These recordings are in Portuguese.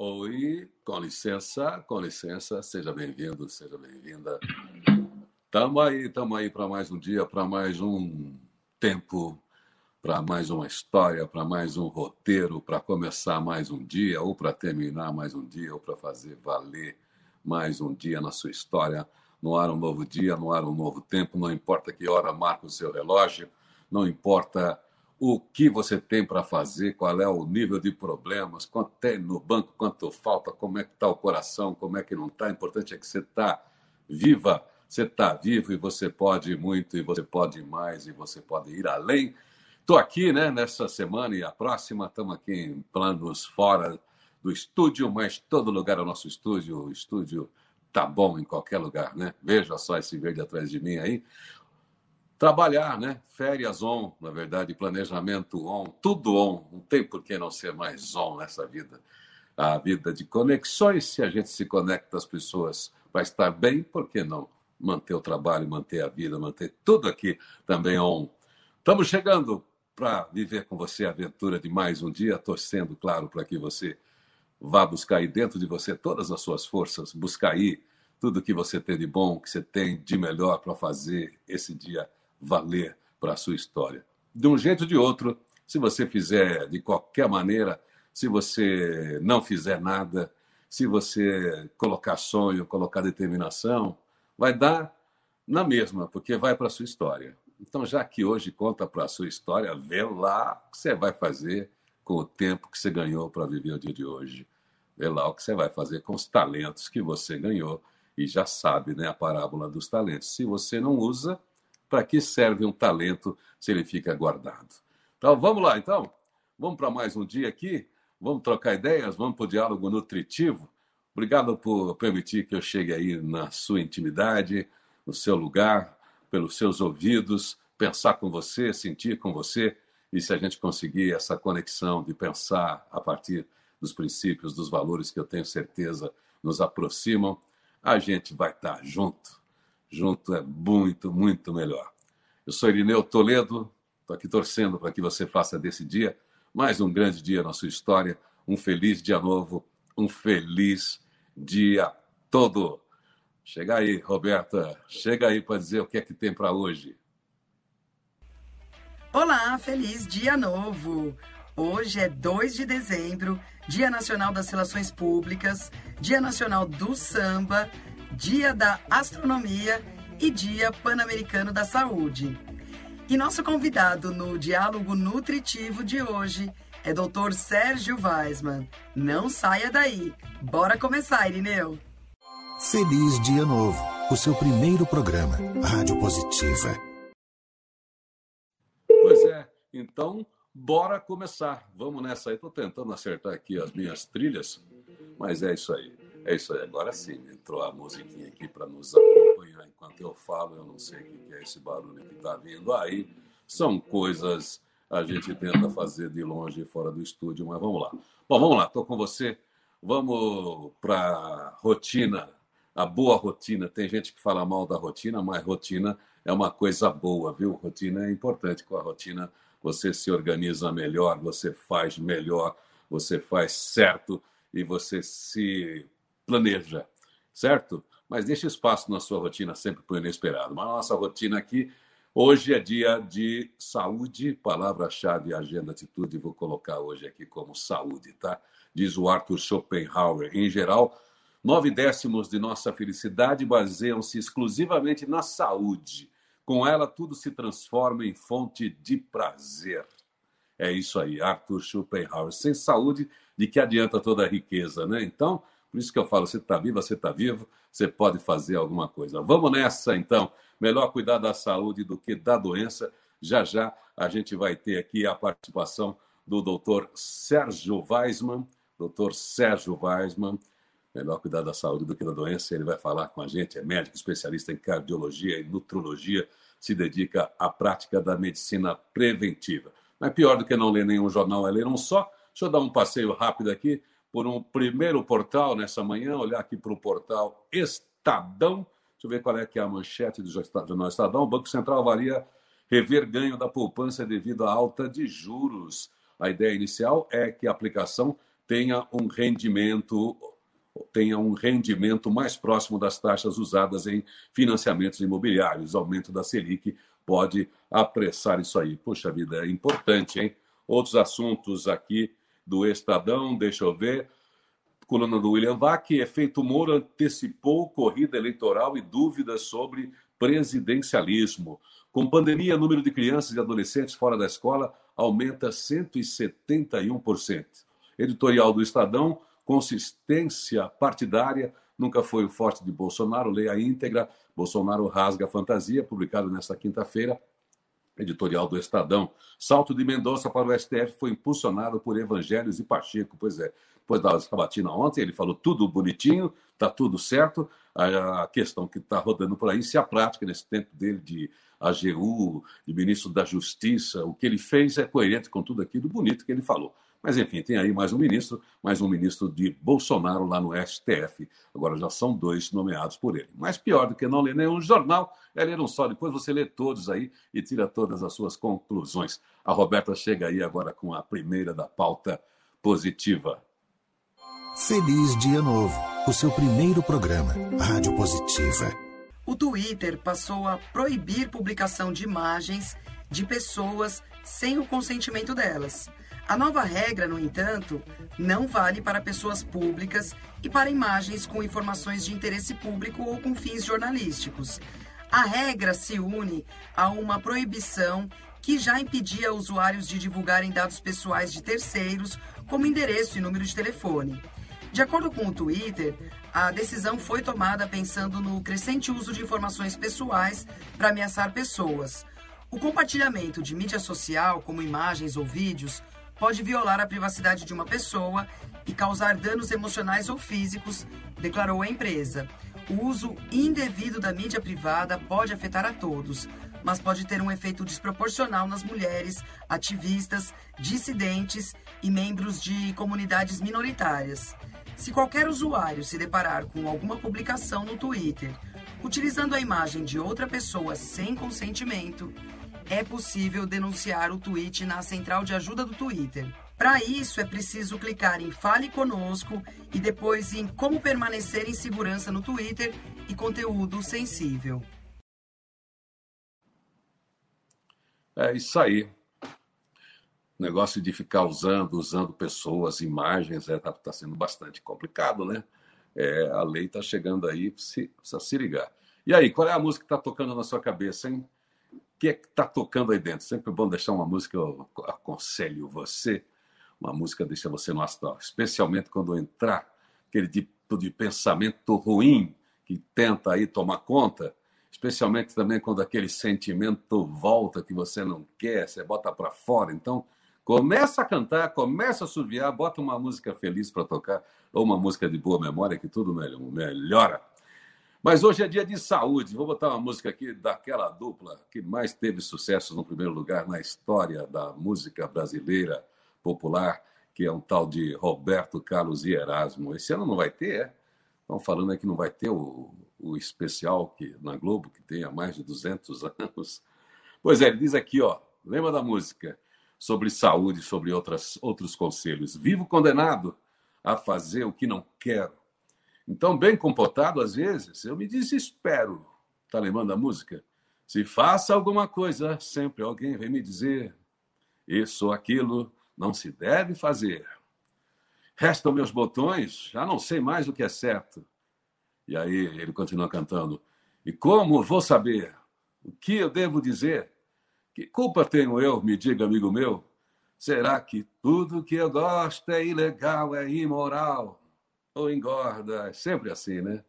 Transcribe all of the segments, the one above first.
Oi, com licença, seja bem-vindo, seja bem-vinda. Estamos aí para mais um dia, para mais um tempo, para mais uma história, para mais um roteiro, para começar mais um dia, ou para terminar mais um dia, ou para fazer valer mais um dia na sua história. No ar um novo dia, no ar um novo tempo, não importa que hora marca o seu relógio, não importa o que você tem para fazer, qual é o nível de problemas, quanto tem no banco, quanto falta, como é que está o coração, como é que não está. O importante é que você está viva, você está vivo e você pode muito, e você pode mais, e você pode ir além. Estou aqui, né, nessa semana e a próxima, estamos aqui em planos fora do estúdio, mas todo lugar é o nosso estúdio. O estúdio tá bom em qualquer lugar, né? Veja só esse verde atrás de mim aí. Trabalhar, né? Férias on, na verdade, planejamento on, tudo on. Não tem por que não ser mais on nessa vida. A vida de conexões, se a gente se conecta às pessoas para estar bem, por que não manter o trabalho, manter a vida, manter tudo aqui também on? Estamos chegando para viver com você a aventura de mais um dia, torcendo, claro, para que você vá buscar aí dentro de você todas as suas forças, buscar aí tudo que você tem de bom, que você tem de melhor para fazer esse dia valer para a sua história. De um jeito ou de outro, se você fizer de qualquer maneira, se você não fizer nada, se você colocar sonho, colocar determinação, vai dar na mesma, porque vai para a sua história. Então, já que hoje conta para a sua história, vê lá o que você vai fazer com o tempo que você ganhou para viver o dia de hoje. Vê lá o que você vai fazer com os talentos que você ganhou. E já sabe, né, a parábola dos talentos. Se você não usa, para que serve um talento se ele fica guardado? Então, vamos lá, então. Vamos para mais um dia aqui. Vamos trocar ideias, vamos para o diálogo nutritivo. Obrigado por permitir que eu chegue aí na sua intimidade, no seu lugar, pelos seus ouvidos, pensar com você, sentir com você. E se a gente conseguir essa conexão de pensar a partir dos princípios, dos valores que eu tenho certeza nos aproximam, a gente vai estar junto. Junto é muito, muito melhor. Eu sou Irineu Toledo, estou aqui torcendo para que você faça desse dia mais um grande dia na sua história, um feliz dia novo, um feliz dia todo. Chega aí, Roberta, chega aí para dizer o que é que tem para hoje. Olá, feliz dia novo! Hoje é 2 de dezembro, Dia Nacional das Relações Públicas, Dia Nacional do Samba, Dia da Astronomia e Dia Pan-Americano da Saúde. E nosso convidado no Diálogo Nutritivo de hoje é Dr. Sérgio Weismann. Não saia daí! Bora começar, Irineu! Feliz Dia Novo, o seu primeiro programa, Rádio Positiva. Pois é, então, bora começar. Vamos nessa aí. Estou tentando acertar aqui as minhas trilhas, mas é isso aí. É isso aí. Agora sim, entrou a musiquinha aqui para nos acompanhar enquanto eu falo. Eu não sei o que é esse barulho que está vindo aí. São coisas a gente tenta fazer de longe e fora do estúdio, mas vamos lá. Bom, vamos lá, estou com você. Vamos para a rotina, a boa rotina. Tem gente que fala mal da rotina, mas rotina é uma coisa boa, viu? Rotina é importante. Com a rotina você se organiza melhor, você faz melhor, você faz certo e você se planeja, certo? Mas deixa espaço na sua rotina sempre para o inesperado. Mas a nossa rotina aqui, hoje é dia de saúde, palavra-chave, agenda, atitude, vou colocar hoje aqui como saúde, tá? Diz o Arthur Schopenhauer. Em geral, 9/10 de nossa felicidade baseiam-se exclusivamente na saúde. Com ela, tudo se transforma em fonte de prazer. É isso aí, Arthur Schopenhauer. Sem saúde, de que adianta toda a riqueza, né? Então, por isso que eu falo, você está viva, você está vivo, você pode fazer alguma coisa. Vamos nessa, então. Melhor cuidar da saúde do que da doença. Já, já, a gente vai ter aqui a participação do Dr. Sérgio Weismann. Dr. Sérgio Weismann. Melhor cuidar da saúde do que da doença. Ele vai falar com a gente, é médico, especialista em cardiologia e nutrologia, se dedica à prática da medicina preventiva. Mas pior do que não ler nenhum jornal é ler um só. Deixa eu dar um passeio rápido aqui por um primeiro portal nessa manhã, olhar aqui para o portal Estadão. Deixa eu ver qual é que é a manchete do jornal Estadão. O Banco Central avalia rever ganho da poupança devido à alta de juros. A ideia inicial é que a aplicação tenha um rendimento mais próximo das taxas usadas em financiamentos imobiliários. O aumento da Selic pode apressar isso aí. Poxa vida, é importante, hein? Outros assuntos aqui do Estadão, deixa eu ver. Coluna do William Vac, efeito Moro antecipou corrida eleitoral e dúvidas sobre presidencialismo. Com pandemia, o número de crianças e adolescentes fora da escola aumenta 171%. Editorial do Estadão, consistência partidária nunca foi o forte de Bolsonaro. Leia a íntegra. Bolsonaro rasga a fantasia, publicado nesta quinta-feira. Editorial do Estadão. Salto de Mendonça para o STF foi impulsionado por Evangelhos e Pacheco. Pois é, depois da sabatina ontem, ele falou tudo bonitinho, está tudo certo. A questão que está rodando por aí, se a prática, nesse tempo dele de AGU, de ministro da Justiça, o que ele fez é coerente com tudo aquilo bonito que ele falou. Mas, enfim, tem aí mais um ministro de Bolsonaro lá no STF. Agora já são 2 nomeados por ele. Mas pior do que não ler nenhum jornal é ler um só. Depois você lê todos aí e tira todas as suas conclusões. A Roberta chega aí agora com a primeira da pauta positiva. Feliz Dia Novo, o seu primeiro programa, Rádio Positiva. O Twitter passou a proibir publicação de imagens de pessoas sem o consentimento delas. A nova regra, no entanto, não vale para pessoas públicas e para imagens com informações de interesse público ou com fins jornalísticos. A regra se une a uma proibição que já impedia usuários de divulgarem dados pessoais de terceiros, como endereço e número de telefone. De acordo com o Twitter, a decisão foi tomada pensando no crescente uso de informações pessoais para ameaçar pessoas. O compartilhamento de mídia social, como imagens ou vídeos, pode violar a privacidade de uma pessoa e causar danos emocionais ou físicos, declarou a empresa. O uso indevido da mídia privada pode afetar a todos, mas pode ter um efeito desproporcional nas mulheres, ativistas, dissidentes e membros de comunidades minoritárias. Se qualquer usuário se deparar com alguma publicação no Twitter, utilizando a imagem de outra pessoa sem consentimento, é possível denunciar o tweet na central de ajuda do Twitter. Para isso, é preciso clicar em Fale Conosco e depois em Como permanecer em segurança no Twitter e conteúdo sensível. É isso aí. O negócio de ficar usando pessoas, imagens, tá sendo bastante complicado, né? A lei está chegando aí, precisa se ligar. E aí, qual é a música que está tocando na sua cabeça, hein? O que é que está tocando aí dentro? Sempre bom deixar uma música, eu aconselho você, uma música deixa você no astral, especialmente quando entrar aquele tipo de pensamento ruim que tenta aí tomar conta, especialmente também quando aquele sentimento volta que você não quer, você bota para fora. Então, começa a cantar, começa a assoviar, bota uma música feliz para tocar, ou uma música de boa memória, que tudo melhora. Mas hoje é dia de saúde. Vou botar uma música aqui daquela dupla que mais teve sucesso no primeiro lugar na história da música brasileira popular, que é um tal de Roberto Carlos e Erasmo. Esse ano não vai ter, é? Estão falando aí que não vai ter o especial na Globo, que tem há mais de 200 anos. Pois é, ele diz aqui, ó, lembra da música? Sobre saúde, sobre outros conselhos. Vivo condenado a fazer o que não quero. Então, bem comportado, às vezes, eu me desespero. Tá lembrando da música? Se faça alguma coisa, sempre alguém vem me dizer isso ou aquilo não se deve fazer. Restam meus botões, já não sei mais o que é certo. E aí ele continua cantando. E como vou saber? O que eu devo dizer? Que culpa tenho eu, me diga, amigo meu? Será que tudo que eu gosto é ilegal, é imoral? Ou engorda? É sempre assim, né?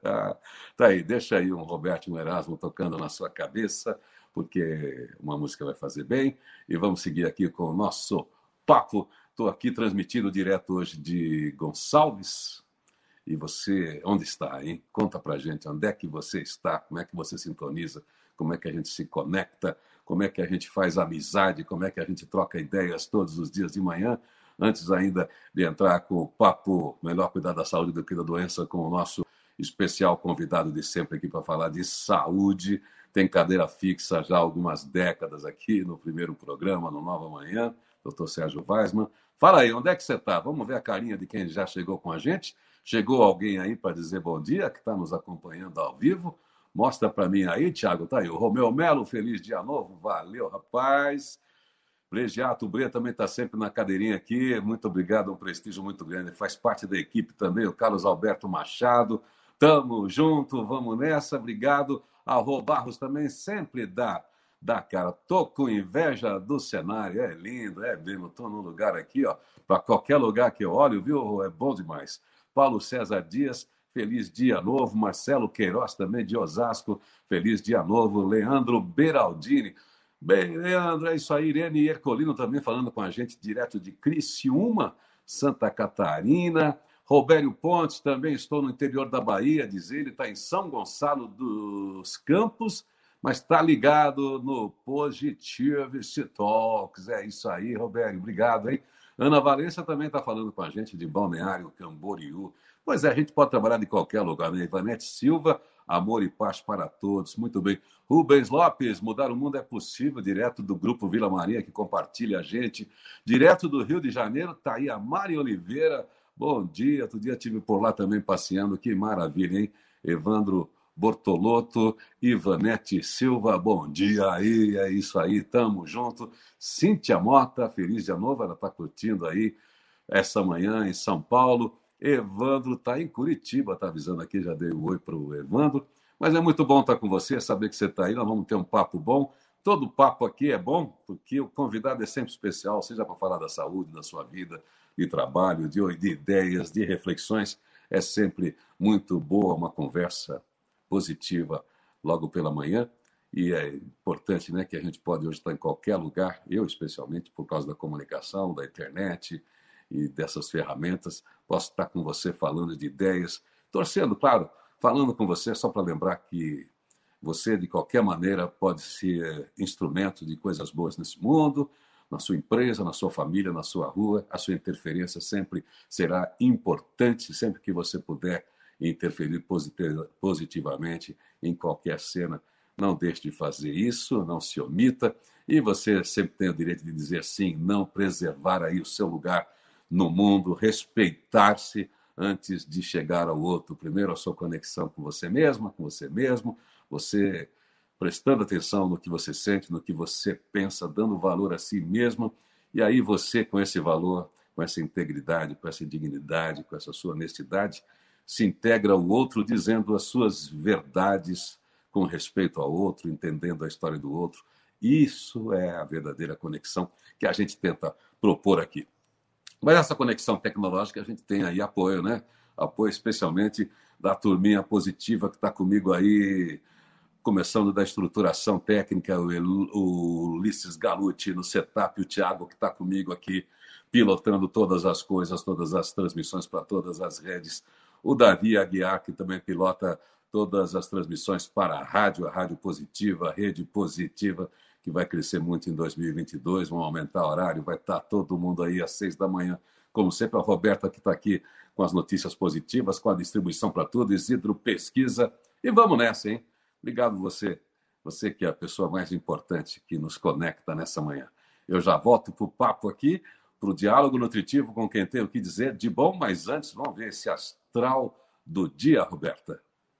Tá aí, deixa aí um Roberto e um Erasmo tocando na sua cabeça, porque uma música vai fazer bem. E vamos seguir aqui com o nosso papo. Estou aqui transmitindo direto hoje de Gonçalves. E você, onde está, hein? Conta pra gente, onde é que você está? Como é que você sintoniza? Como é que a gente se conecta? Como é que a gente faz amizade? Como é que a gente troca ideias todos os dias de manhã? Antes ainda de entrar com o papo Melhor Cuidar da Saúde do que da Doença, com o nosso especial convidado de sempre aqui para falar de saúde. Tem cadeira fixa já há algumas décadas aqui no primeiro programa, no Nova Manhã, Dr. Sérgio Weismann. Fala aí, onde é que você está? Vamos ver a carinha de quem já chegou com a gente. Chegou alguém aí para dizer bom dia, que está nos acompanhando ao vivo? Mostra para mim aí, Thiago. Tá aí, o Romeu Melo, feliz dia novo. Valeu, rapaz. Legiato Bre também está sempre na cadeirinha aqui. Muito obrigado, um prestígio muito grande. Faz parte da equipe também, o Carlos Alberto Machado. Tamo junto, vamos nessa. Obrigado. A Rô Barros também sempre dá, cara. Tô com inveja do cenário. É lindo, é mesmo. Tô num lugar aqui, ó. Para qualquer lugar que eu olho, viu? É bom demais. Paulo César Dias, feliz dia novo. Marcelo Queiroz também, de Osasco, feliz dia novo. Leandro Beraldini. Bem, Leandro, é isso aí. Irene Ercolino também falando com a gente direto de Criciúma, Santa Catarina. Robério Pontes, também estou no interior da Bahia, diz ele, está em São Gonçalo dos Campos, mas está ligado no Positivity Talks. É isso aí, Robério, obrigado, hein? Ana Valência também está falando com a gente de Balneário Camboriú. Pois é, a gente pode trabalhar de qualquer lugar, né? Ivanete Silva, amor e paz para todos. Muito bem. Rubens Lopes, mudar o mundo é possível, direto do Grupo Vila Maria, que compartilha a gente. Direto do Rio de Janeiro, está aí a Mari Oliveira. Bom dia, outro dia estive por lá também passeando, que maravilha, hein? Evandro Bortolotto, Ivanete Silva, bom dia aí, é isso aí, tamo junto. Cíntia Mota, feliz dia novo, ela está curtindo aí essa manhã em São Paulo. Evandro está em Curitiba, está avisando aqui, já dei um oi para o Evandro. Mas é muito bom estar com você, saber que você está aí, nós vamos ter um papo bom. Todo papo aqui é bom, porque o convidado é sempre especial, seja para falar da saúde, da sua vida, de trabalho, de ideias, de reflexões. É sempre muito boa uma conversa positiva logo pela manhã. E é importante, né, que a gente pode hoje estar em qualquer lugar, eu especialmente, por causa da comunicação, da internet e dessas ferramentas, posso estar com você falando de ideias, torcendo, claro, falando com você só para lembrar que você, de qualquer maneira, pode ser instrumento de coisas boas nesse mundo, na sua empresa, na sua família, na sua rua. A sua interferência sempre será importante, sempre que você puder interferir positivamente em qualquer cena. Não deixe de fazer isso, não se omita. E você sempre tem o direito de dizer sim, não, preservar aí o seu lugar no mundo, respeitar-se antes de chegar ao outro. Primeiro, a sua conexão com você mesma, com você mesmo, você prestando atenção no que você sente, no que você pensa, dando valor a si mesmo, e aí você, com esse valor, com essa integridade, com essa dignidade, com essa sua honestidade, se integra ao outro, dizendo as suas verdades com respeito ao outro, entendendo a história do outro. Isso é a verdadeira conexão que a gente tenta propor aqui. Mas essa conexão tecnológica, a gente tem aí apoio, né? Apoio especialmente da turminha positiva que está comigo aí, começando da estruturação técnica, o Ulisses Galuti no setup, o Thiago que está comigo aqui, pilotando todas as coisas, todas as transmissões para todas as redes. O Davi Aguiar, que também pilota todas as transmissões para a Rádio Positiva, a Rede Positiva, que vai crescer muito em 2022, vão aumentar o horário, vai estar todo mundo aí às 6 da manhã. Como sempre, a Roberta que está aqui com as notícias positivas, com a distribuição para tudo, Isidro Pesquisa. E vamos nessa, hein? Obrigado você que é a pessoa mais importante que nos conecta nessa manhã. Eu já volto para o papo aqui, para o diálogo nutritivo com quem tem o que dizer de bom, mas antes vamos ver esse astral do dia, Roberta.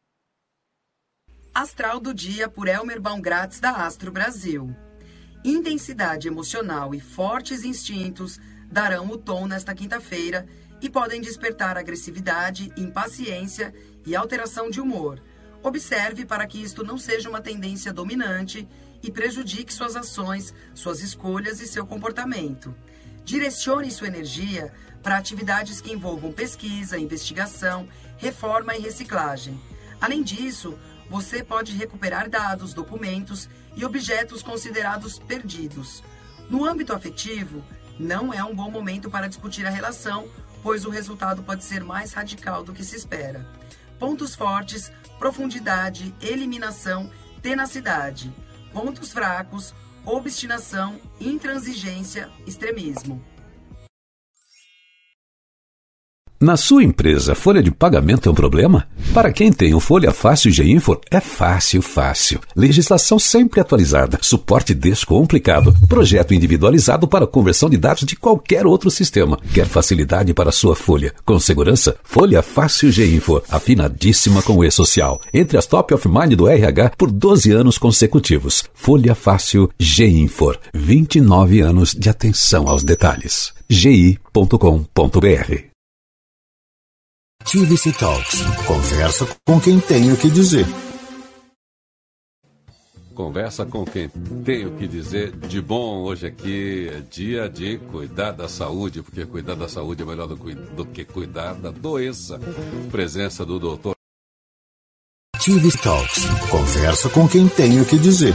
Astral do dia por Elmer Baumgratz, da Astro Brasil. Intensidade emocional e fortes instintos darão o tom nesta quinta-feira e podem despertar agressividade, impaciência e alteração de humor. Observe para que isto não seja uma tendência dominante e prejudique suas ações, suas escolhas e seu comportamento. Direcione sua energia para atividades que envolvam pesquisa, investigação, reforma e reciclagem. Além disso, você pode recuperar dados, documentos e objetos considerados perdidos. No âmbito afetivo, não é um bom momento para discutir a relação, pois o resultado pode ser mais radical do que se espera. Pontos fortes: profundidade, eliminação, tenacidade. Pontos fracos: obstinação, intransigência, extremismo. Na sua empresa, a folha de pagamento é um problema? Para quem tem o Folha Fácil GINFO, é fácil. Legislação sempre atualizada, suporte descomplicado, projeto individualizado para conversão de dados de qualquer outro sistema. Quer facilidade para sua folha? Com segurança, Folha Fácil GINFO, afinadíssima com o E-Social. Entre as top of mind do RH por 12 anos consecutivos. Folha Fácil GINFO, 29 anos de atenção aos detalhes. gi.com.br. TVC Talks. Conversa com quem tem o que dizer. Conversa com quem tem o que dizer de bom. Hoje aqui é dia de cuidar da saúde, porque cuidar da saúde é melhor do que cuidar da doença. Presença do doutor. TVC Talks. Conversa com quem tem o que dizer.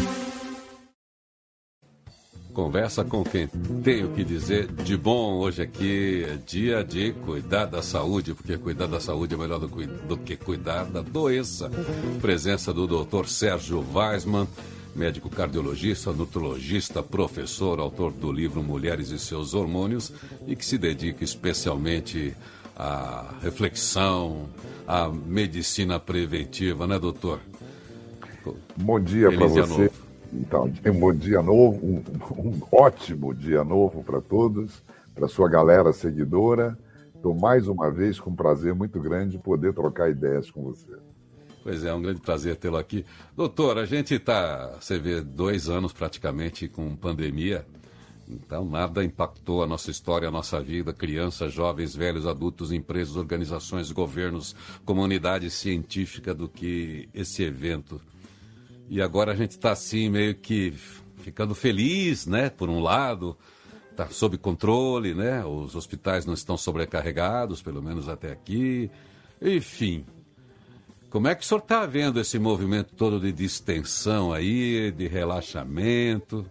Conversa com quem tem o que dizer de bom. Hoje aqui é dia de cuidar da saúde, porque cuidar da saúde é melhor do que cuidar da doença. Presença do Dr. Sérgio Weismann, médico cardiologista, nutrologista, professor, autor do livro Mulheres e Seus Hormônios, e que se dedica especialmente à reflexão, à medicina preventiva, né, doutor? Bom dia para você. Então, um bom dia novo, um ótimo dia novo para todos, para sua galera seguidora. Estou mais uma vez com um prazer muito grande poder trocar ideias com você. Pois é um grande prazer tê-lo aqui. Doutor, a gente está, você vê, 2 anos praticamente com pandemia, então nada impactou a nossa história, a nossa vida, crianças, jovens, velhos, adultos, empresas, organizações, governos, comunidade científica do que esse evento. E agora a gente está assim, meio que ficando feliz, né? Por um lado, está sob controle, né? Os hospitais não estão sobrecarregados, pelo menos até aqui. Enfim, como é que o senhor está vendo esse movimento todo de distensão aí, de relaxamento?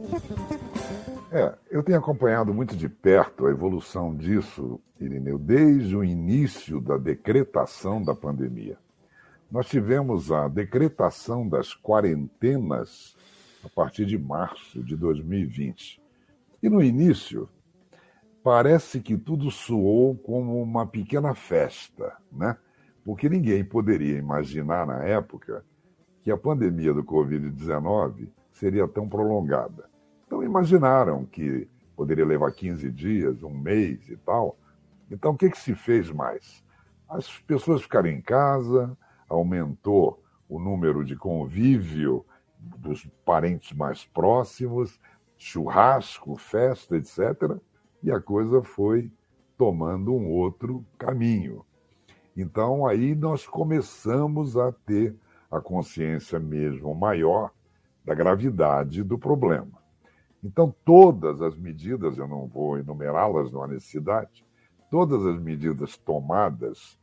Eu tenho acompanhado muito de perto a evolução disso, Irineu, desde o início da decretação da pandemia. Nós tivemos a decretação das quarentenas a partir de março de 2020. E no início, parece que tudo soou como uma pequena festa, né? Porque ninguém poderia imaginar na época que a pandemia do Covid-19 seria tão prolongada. Então imaginaram que poderia levar 15 dias, um mês e tal. Então o que se fez mais? As pessoas ficaram em casa, aumentou o número de convívio dos parentes mais próximos, churrasco, festa, etc. E a coisa foi tomando um outro caminho. Então, aí nós começamos a ter a consciência mesmo maior da gravidade do problema. Então, todas as medidas, eu não vou enumerá-las, não há necessidade, todas as medidas tomadas,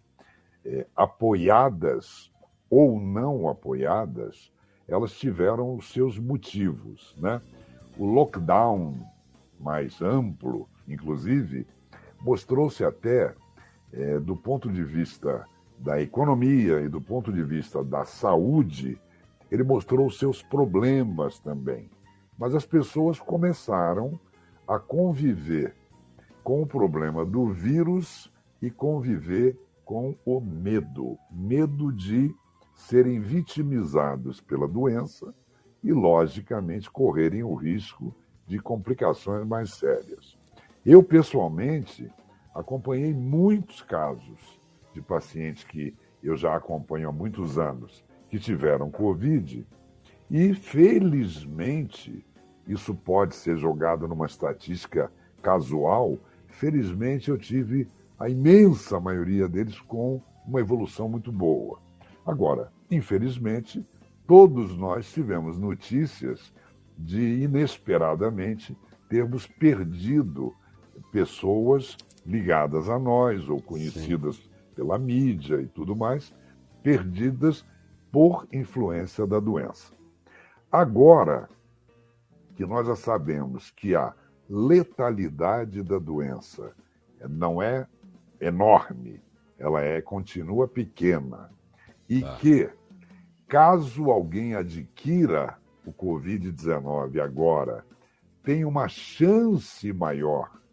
apoiadas ou não apoiadas, elas tiveram os seus motivos, né? O lockdown mais amplo, inclusive, mostrou-se até, do ponto de vista da economia e do ponto de vista da saúde, ele mostrou os seus problemas também. Mas as pessoas começaram a conviver com o problema do vírus e conviver com o medo de serem vitimizados pela doença e, logicamente, correrem o risco de complicações mais sérias. Eu, pessoalmente, acompanhei muitos casos de pacientes que eu já acompanho há muitos anos, que tiveram Covid, e, felizmente, isso pode ser jogado numa estatística casual, felizmente eu tive a imensa maioria deles com uma evolução muito boa. Agora, infelizmente, todos nós tivemos notícias de, inesperadamente, termos perdido pessoas ligadas a nós ou conhecidas pela mídia e tudo mais, perdidas por influência da doença. Agora que nós já sabemos que a letalidade da doença não é enorme, ela continua pequena, e que, caso alguém adquira o Covid-19 agora, tem uma chance maior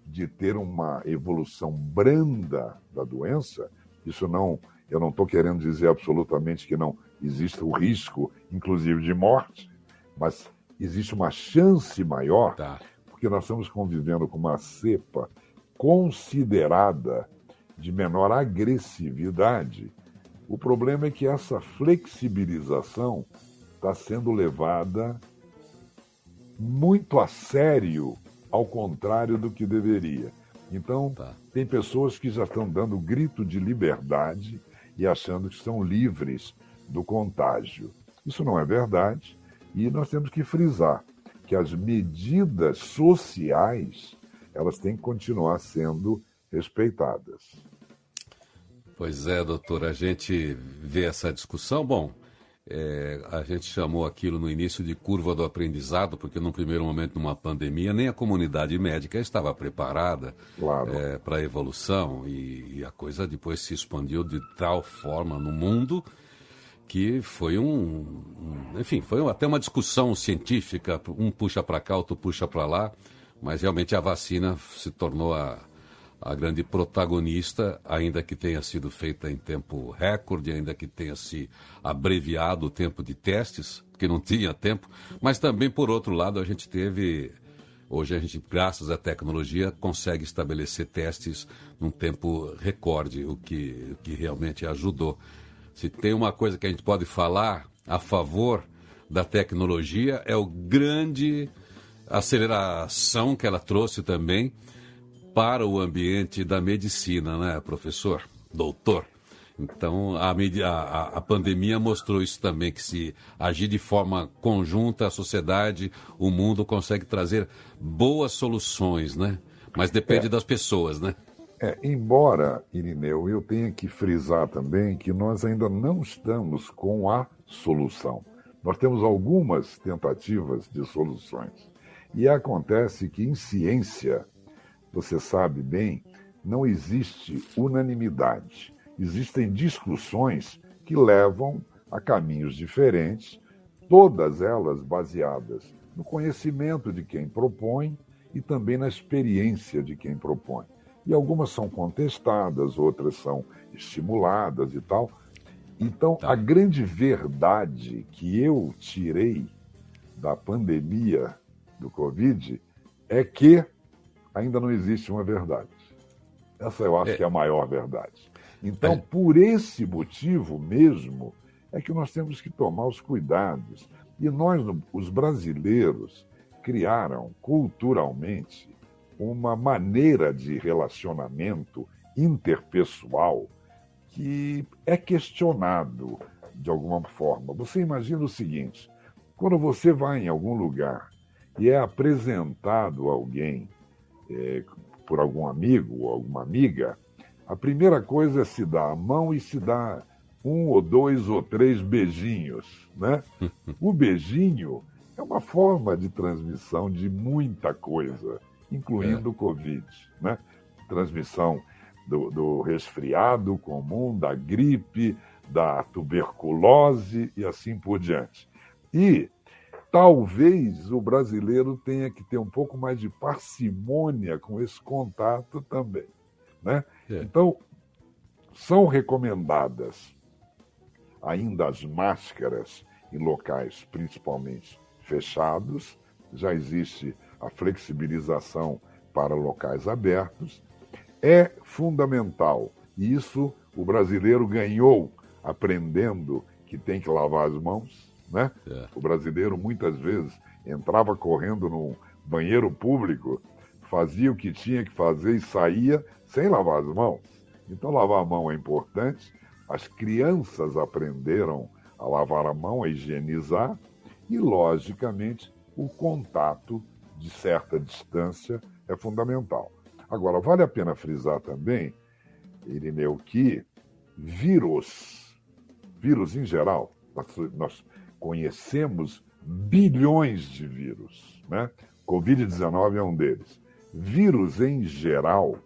de ter uma evolução branda da doença, eu não estou querendo dizer absolutamente que não existe o risco, inclusive de morte, mas existe uma chance maior, porque nós estamos convivendo com uma cepa considerada de menor agressividade. O problema é que essa flexibilização está sendo levada muito a sério, ao contrário do que deveria. Então, tem pessoas que já estão dando grito de liberdade e achando que estão livres do contágio. Isso não é verdade, e nós temos que frisar que as medidas sociais, elas têm que continuar sendo respeitadas. Pois é, doutor, a gente vê essa discussão. Bom, a gente chamou aquilo no início de curva do aprendizado, porque no primeiro momento, numa pandemia, nem a comunidade médica estava preparada para a evolução, e a coisa depois se expandiu de tal forma no mundo que foi enfim, foi até uma discussão científica, um puxa para cá, outro puxa para lá, mas realmente a vacina se tornou a grande protagonista, ainda que tenha sido feita em tempo recorde, ainda que tenha se abreviado o tempo de testes, porque não tinha tempo, mas também, por outro lado, hoje a gente, graças à tecnologia, consegue estabelecer testes num tempo recorde, o que realmente ajudou. Se tem uma coisa que a gente pode falar a favor da tecnologia, é o grande aceleração que ela trouxe também para o ambiente da medicina, né, professor, doutor? Então, a pandemia mostrou isso também, que se agir de forma conjunta, a sociedade, o mundo consegue trazer boas soluções, né? Mas depende das pessoas, né? Embora, Irineu, eu tenha que frisar também que nós ainda não estamos com a solução. Nós temos algumas tentativas de soluções. E acontece que em ciência, você sabe bem, não existe unanimidade. Existem discussões que levam a caminhos diferentes, todas elas baseadas no conhecimento de quem propõe e também na experiência de quem propõe. E algumas são contestadas, outras são estimuladas e tal. Então, a grande verdade que eu tirei da pandemia do Covid é que ainda não existe uma verdade. Essa eu acho que é a maior verdade. Então, por esse motivo mesmo, é que nós temos que tomar os cuidados. E nós, os brasileiros, criaram culturalmente uma maneira de relacionamento interpessoal que é questionado de alguma forma. Você imagina o seguinte: quando você vai em algum lugar e é apresentado a alguém por algum amigo ou alguma amiga, a primeira coisa é se dar a mão e se dar 1 ou 2 ou 3 beijinhos, né? O beijinho é uma forma de transmissão de muita coisa, incluindo o Covid, né? Transmissão do resfriado comum, da gripe, da tuberculose e assim por diante. E talvez o brasileiro tenha que ter um pouco mais de parcimônia com esse contato também, né? Então, são recomendadas ainda as máscaras em locais principalmente fechados, já existe a flexibilização para locais abertos. É fundamental, e isso o brasileiro ganhou aprendendo que tem que lavar as mãos, né? O brasileiro muitas vezes entrava correndo no banheiro público, fazia o que tinha que fazer e saía sem lavar as mãos. Então, lavar a mão é importante. As crianças aprenderam a lavar a mão, a higienizar, e, logicamente, o contato de certa distância é fundamental. Agora, vale a pena frisar também, Irineu, que vírus em geral, nós conhecemos bilhões de vírus, né? Covid-19 é um deles. Vírus em geral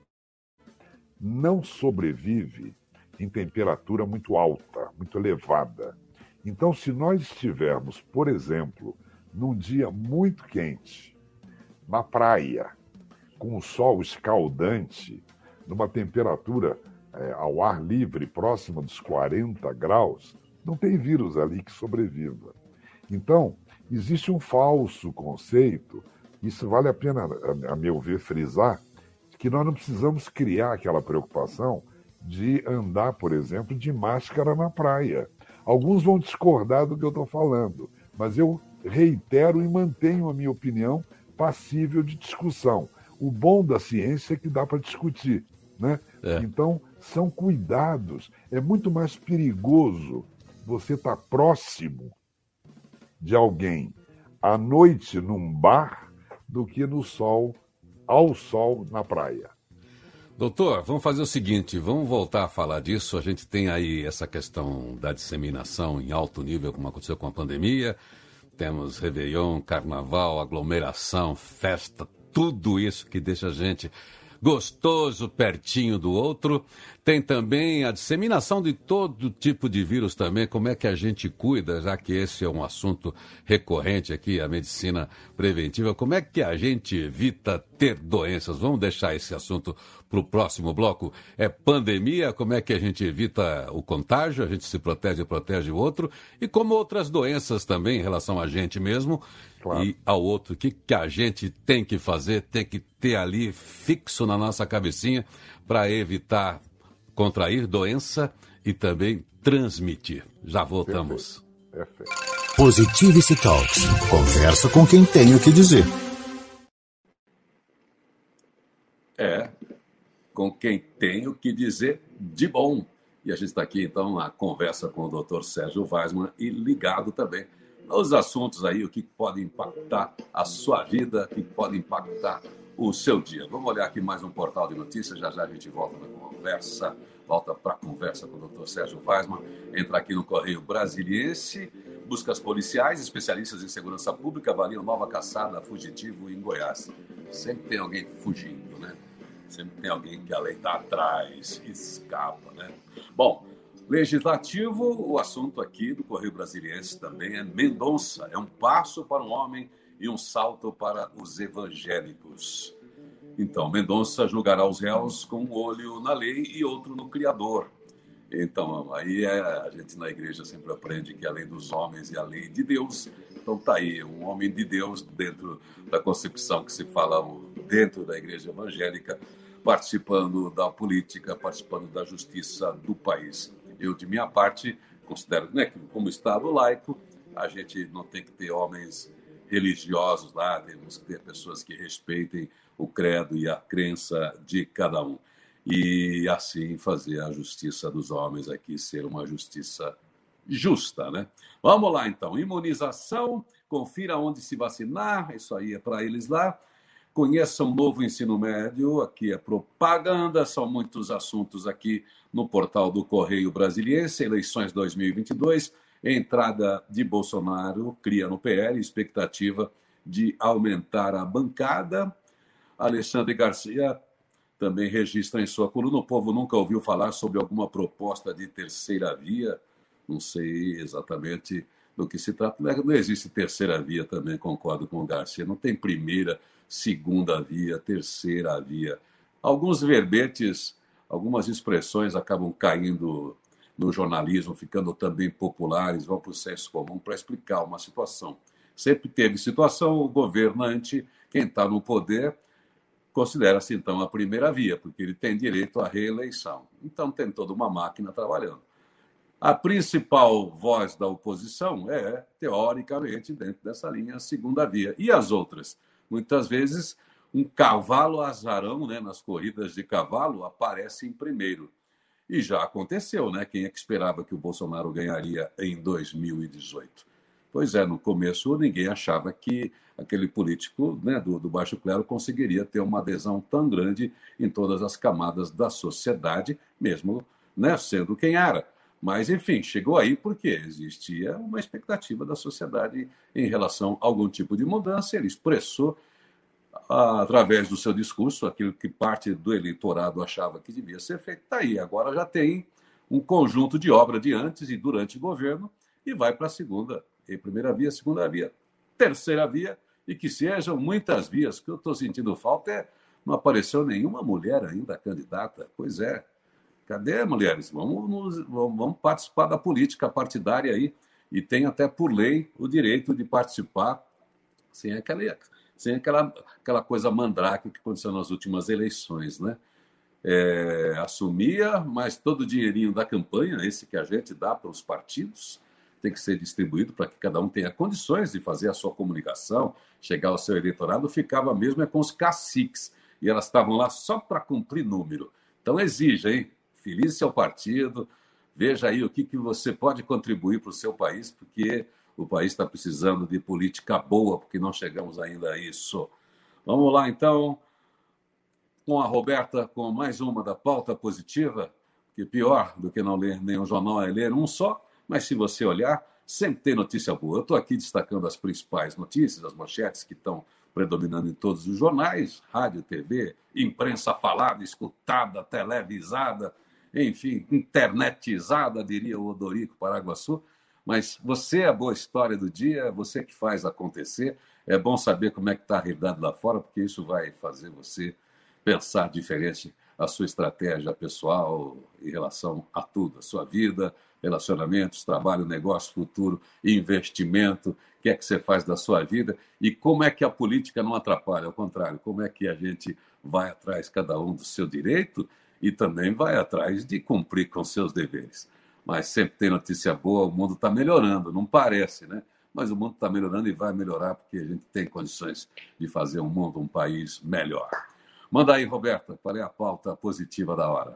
não sobrevive em temperatura muito alta, muito elevada. Então, se nós estivermos, por exemplo, num dia muito quente, na praia, com o sol escaldante, numa temperatura ao ar livre, próxima dos 40 graus, não tem vírus ali que sobreviva. Então, existe um falso conceito, isso vale a pena, a meu ver, frisar, que nós não precisamos criar aquela preocupação de andar, por exemplo, de máscara na praia. Alguns vão discordar do que eu estou falando, mas eu reitero e mantenho a minha opinião passível de discussão. O bom da ciência é que dá para discutir, né? Então, são cuidados. É muito mais perigoso você estar próximo de alguém à noite num bar do que no sol, ao sol na praia. Doutor, vamos fazer o seguinte, vamos voltar a falar disso. A gente tem aí essa questão da disseminação em alto nível, como aconteceu com a pandemia. Temos Réveillon, Carnaval, aglomeração, festa, tudo isso que deixa a gente gostoso, pertinho do outro. Tem também a disseminação de todo tipo de vírus também, como é que a gente cuida, já que esse é um assunto recorrente aqui, a medicina preventiva, como é que a gente evita ter doenças? Vamos deixar esse assunto para o próximo bloco. É pandemia, como é que a gente evita o contágio, a gente se protege e protege o outro, e como outras doenças também em relação a gente mesmo, claro, e ao outro. O que a gente tem que fazer, tem que ter ali fixo na nossa cabecinha para evitar contrair doença e também transmitir. Já voltamos. Perfeito. Positivity Talks. Conversa com quem tem o que dizer. Com quem tem o que dizer de bom. E a gente está aqui, então, na conversa com o Dr. Sérgio Weismann e ligado também aos assuntos aí, o que pode impactar a sua vida, o que pode impactar o seu dia. Vamos olhar aqui mais um portal de notícias, já a gente volta para a conversa com o Dr. Sérgio Weismann, entra aqui no Correio Brasiliense, buscas policiais, especialistas em segurança pública avaliam nova caçada a fugitivo em Goiás. Sempre tem alguém fugindo, né? Sempre tem alguém que a lei está atrás, escapa, né? Bom, legislativo, o assunto aqui do Correio Brasiliense também é Mendonça. É um passo para um homem e um salto para os evangélicos. Então, Mendonça julgará os réus com um olho na lei e outro no Criador. Então, aí a gente na igreja sempre aprende que a lei dos homens e a lei de Deus. Então, está aí, um homem de Deus dentro da concepção que se fala dentro da igreja evangélica, participando da política, participando da justiça do país. Eu, de minha parte, considero, né, que como Estado laico, a gente não tem que ter homens religiosos lá, temos que ter pessoas que respeitem o credo e a crença de cada um. E assim fazer a justiça dos homens aqui ser uma justiça justa, né? Vamos lá, então. Imunização, confira onde se vacinar, isso aí é para eles lá. Conheça um novo ensino médio, aqui é propaganda, são muitos assuntos aqui no portal do Correio Brasiliense, eleições 2022, entrada de Bolsonaro, cria no PL, expectativa de aumentar a bancada. Alexandre Garcia também registra em sua coluna, o povo nunca ouviu falar sobre alguma proposta de terceira via, não sei exatamente do que se trata, não existe terceira via também, concordo com o Garcia, não tem primeira, segunda via, terceira via. Alguns verbetes, algumas expressões acabam caindo no jornalismo, ficando também populares, vão para o senso comum para explicar uma situação. Sempre teve situação, o governante, quem está no poder, considera-se então a primeira via, porque ele tem direito à reeleição. Então tem toda uma máquina trabalhando. A principal voz da oposição é, teoricamente, dentro dessa linha, a segunda via. E as outras? Muitas vezes, um cavalo azarão, né, nas corridas de cavalo, aparece em primeiro. E já aconteceu, né? Quem é que esperava que o Bolsonaro ganharia em 2018? Pois é, no começo ninguém achava que aquele político, né, do baixo clero conseguiria ter uma adesão tão grande em todas as camadas da sociedade, mesmo, né, sendo quem era. Mas, enfim, chegou aí porque existia uma expectativa da sociedade em relação a algum tipo de mudança. Ele expressou, através do seu discurso, aquilo que parte do eleitorado achava que devia ser feito. Está aí, agora já tem um conjunto de obra de antes e durante o governo e vai para a segunda, primeira via, segunda via, terceira via, e que sejam muitas vias. O que eu estou sentindo falta é não apareceu nenhuma mulher ainda candidata. Pois é. Cadê, mulheres? Vamos participar da política partidária aí. E tem até por lei o direito de participar sem aquela coisa mandrake que aconteceu nas últimas eleições, né? Assumia, mas todo o dinheirinho da campanha, esse que a gente dá para os partidos, tem que ser distribuído para que cada um tenha condições de fazer a sua comunicação, chegar ao seu eleitorado, ficava mesmo com os caciques. E elas estavam lá só para cumprir número. Então exija, hein? Feliz seu partido, veja aí o que você pode contribuir para o seu país, porque o país está precisando de política boa, porque não chegamos ainda a isso. Vamos lá, então, com a Roberta, com mais uma da pauta positiva, que pior do que não ler nenhum jornal é ler um só, mas se você olhar, sempre tem notícia boa. Eu estou aqui destacando as principais notícias, as manchetes que estão predominando em todos os jornais, rádio, TV, imprensa falada, escutada, televisada, enfim, internetizada, diria o Odorico Paraguaçu. Mas você é a boa história do dia, é você que faz acontecer. É bom saber como é que está a realidade lá fora, porque isso vai fazer você pensar diferente a sua estratégia pessoal em relação a tudo, a sua vida, relacionamentos, trabalho, negócio, futuro, investimento, o que é que você faz da sua vida e como é que a política não atrapalha, ao contrário, como é que a gente vai atrás cada um do seu direito e também vai atrás de cumprir com seus deveres. Mas sempre tem notícia boa, o mundo está melhorando, não parece, né? Mas o mundo está melhorando e vai melhorar porque a gente tem condições de fazer um mundo, um país melhor. Manda aí, Roberta, qual é a pauta positiva da hora?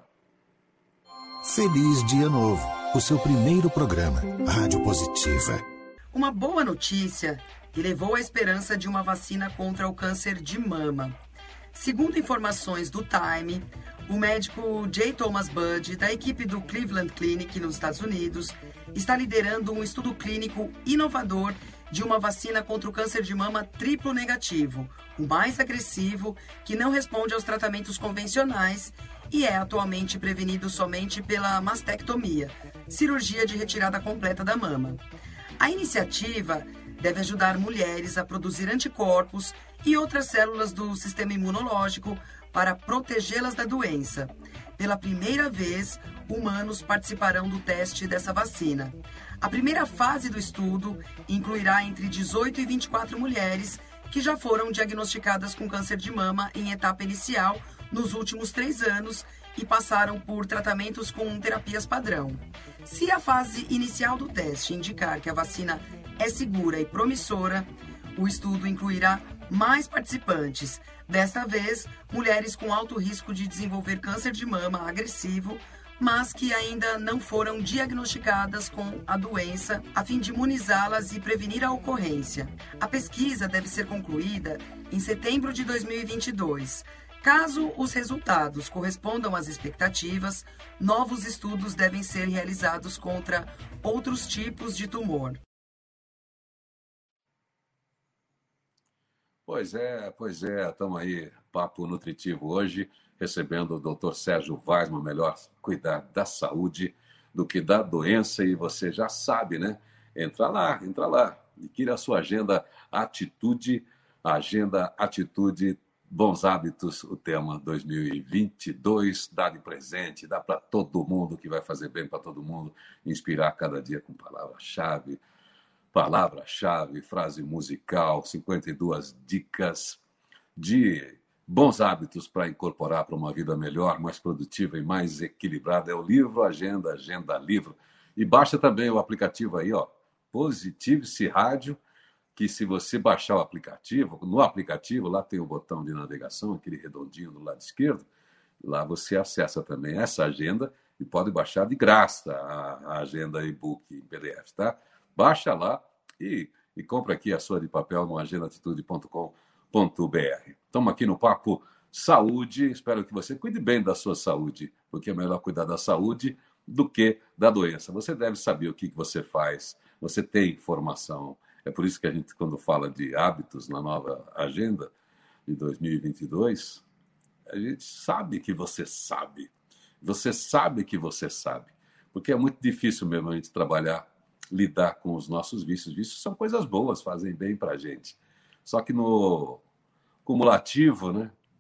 Feliz Dia Novo, o seu primeiro programa, Rádio Positiva. Uma boa notícia que levou à esperança de uma vacina contra o câncer de mama. Segundo informações do Time, o médico J. Thomas Budd, da equipe do Cleveland Clinic nos Estados Unidos, está liderando um estudo clínico inovador de uma vacina contra o câncer de mama triplo negativo, o mais agressivo, que não responde aos tratamentos convencionais e é atualmente prevenido somente pela mastectomia, cirurgia de retirada completa da mama. A iniciativa deve ajudar mulheres a produzir anticorpos e outras células do sistema imunológico para protegê-las da doença. Pela primeira vez, humanos participarão do teste dessa vacina. A primeira fase do estudo incluirá entre 18 e 24 mulheres que já foram diagnosticadas com câncer de mama em etapa inicial nos últimos 3 anos e passaram por tratamentos com terapias padrão. Se a fase inicial do teste indicar que a vacina é segura e promissora, o estudo incluirá mais participantes, desta vez mulheres com alto risco de desenvolver câncer de mama agressivo, mas que ainda não foram diagnosticadas com a doença, a fim de imunizá-las e prevenir a ocorrência. A pesquisa deve ser concluída em setembro de 2022. Caso os resultados correspondam às expectativas, novos estudos devem ser realizados contra outros tipos de tumor. Pois é, estamos aí, papo nutritivo hoje, recebendo o Dr. Sérgio Weismann, melhor cuidar da saúde do que da doença, e você já sabe, né? Entra lá, adquira a sua agenda Atitude, Bons Hábitos, o tema 2022, dá de presente, dá para todo mundo, que vai fazer bem para todo mundo, inspirar cada dia com palavra-chave, frase musical, 52 dicas de bons hábitos para incorporar para uma vida melhor, mais produtiva e mais equilibrada. É o livro Agenda Livro. E baixa também o aplicativo aí, ó, Positive-se Rádio, que se você baixar o aplicativo, no aplicativo lá tem o botão de navegação, aquele redondinho do lado esquerdo, lá você acessa também essa agenda e pode baixar de graça a agenda e-book em PDF, tá? Baixa lá e compra aqui a sua de papel no agendaatitude.com.br. Estamos aqui no Papo Saúde, espero que você cuide bem da sua saúde, porque é melhor cuidar da saúde do que da doença. Você deve saber o que você faz, você tem informação. É por isso que a gente, quando fala de hábitos na nova agenda de 2022, a gente sabe que você sabe. Você sabe que você sabe. Porque é muito difícil mesmo a gente trabalhar, lidar com os nossos vícios. Vícios são coisas boas, fazem bem para a gente. Só que no cumulativo, né?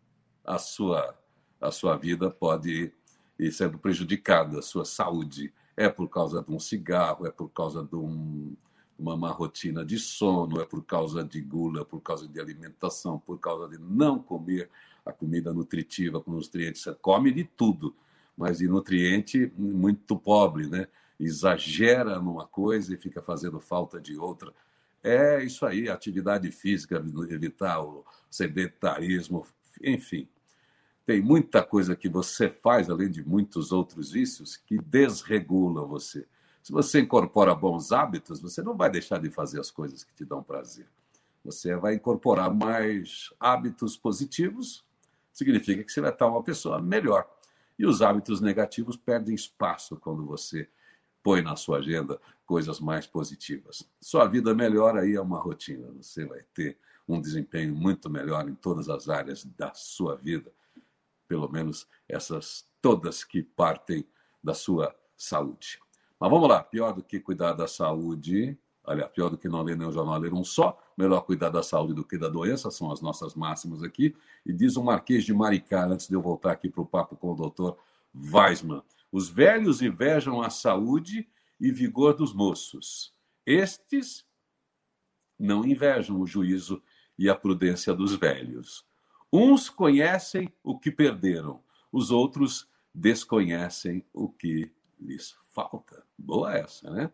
a sua vida pode ir sendo prejudicada, a sua saúde. É por causa de um cigarro, é por causa de uma má rotina de sono, é por causa de gula, é por causa de alimentação, por causa de não comer a comida nutritiva com nutrientes. Você come de tudo, mas de nutriente muito pobre, né? Exagera numa coisa e fica fazendo falta de outra. É isso aí, atividade física, evitar o sedentarismo, enfim. Tem muita coisa que você faz, além de muitos outros vícios, que desregulam você. Se você incorpora bons hábitos, você não vai deixar de fazer as coisas que te dão prazer. Você vai incorporar mais hábitos positivos, significa que você vai estar uma pessoa melhor. E os hábitos negativos perdem espaço quando você põe na sua agenda coisas mais positivas. Sua vida melhora, aí é uma rotina. Você vai ter um desempenho muito melhor em todas as áreas da sua vida. Pelo menos essas todas que partem da sua saúde. Mas vamos lá, pior do que cuidar da saúde, aliás, pior do que não ler nenhum jornal, ler um só, melhor cuidar da saúde do que da doença, são as nossas máximas aqui. E diz o Marquês de Maricá, antes de eu voltar aqui para o papo com o doutor Weismann: os velhos invejam a saúde e vigor dos moços. Estes não invejam o juízo e a prudência dos velhos. Uns conhecem o que perderam, os outros desconhecem o que lhes falta. Boa essa, né?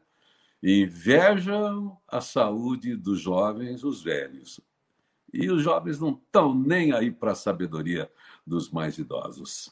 Invejam a saúde dos jovens, os velhos. E os jovens não estão nem aí para a sabedoria dos mais idosos.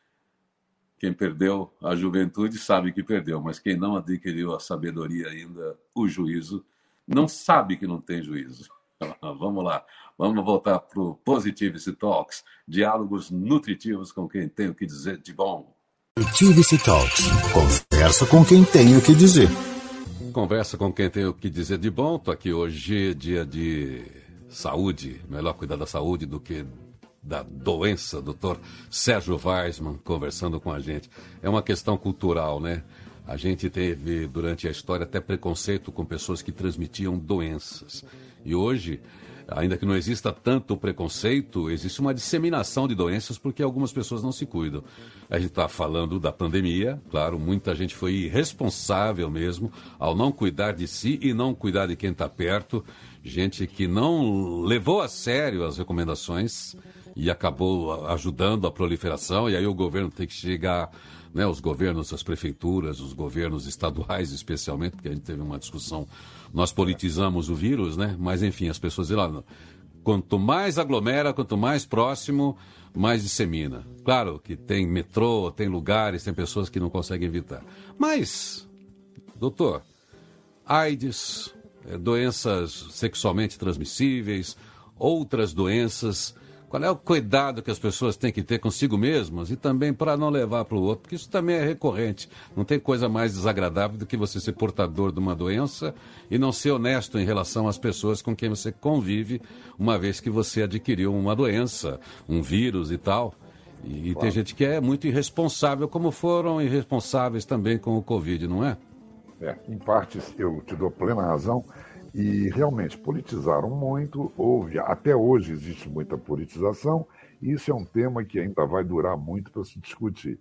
Quem perdeu a juventude sabe que perdeu, mas quem não adquiriu a sabedoria ainda, o juízo, não sabe que não tem juízo. Vamos lá, vamos voltar para o Positivity Talks, diálogos nutritivos com quem tem o que dizer de bom. Positivity Talks, conversa com quem tem o que dizer. Conversa com quem tem o que dizer de bom. Estou aqui hoje, dia de saúde, melhor cuidar da saúde do que da doença. Dr. Sérgio Weismann conversando com a gente. É uma questão cultural, né? A gente teve, durante a história, até preconceito com pessoas que transmitiam doenças. E hoje, ainda que não exista tanto preconceito, existe uma disseminação de doenças porque algumas pessoas não se cuidam. A gente está falando da pandemia, claro, muita gente foi irresponsável mesmo ao não cuidar de si e não cuidar de quem está perto. Gente que não levou a sério as recomendações e acabou ajudando a proliferação, e aí o governo tem que chegar, né, os governos, as prefeituras, os governos estaduais especialmente, porque a gente teve uma discussão, nós politizamos o vírus, né? Mas enfim, as pessoas dizem lá, quanto mais aglomera, quanto mais próximo, mais dissemina. Claro que tem metrô, tem lugares, tem pessoas que não conseguem evitar. Mas, doutor, AIDS, doenças sexualmente transmissíveis, outras doenças, qual é o cuidado que as pessoas têm que ter consigo mesmas e também para não levar para o outro, porque isso também é recorrente. Não tem coisa mais desagradável do que você ser portador de uma doença e não ser honesto em relação às pessoas com quem você convive, uma vez que você adquiriu uma doença, um vírus e tal. E claro, tem gente que é muito irresponsável, como foram irresponsáveis também com o Covid, não é? Em parte eu te dou plena razão. E realmente politizaram muito, até hoje existe muita politização, e isso é um tema que ainda vai durar muito para se discutir.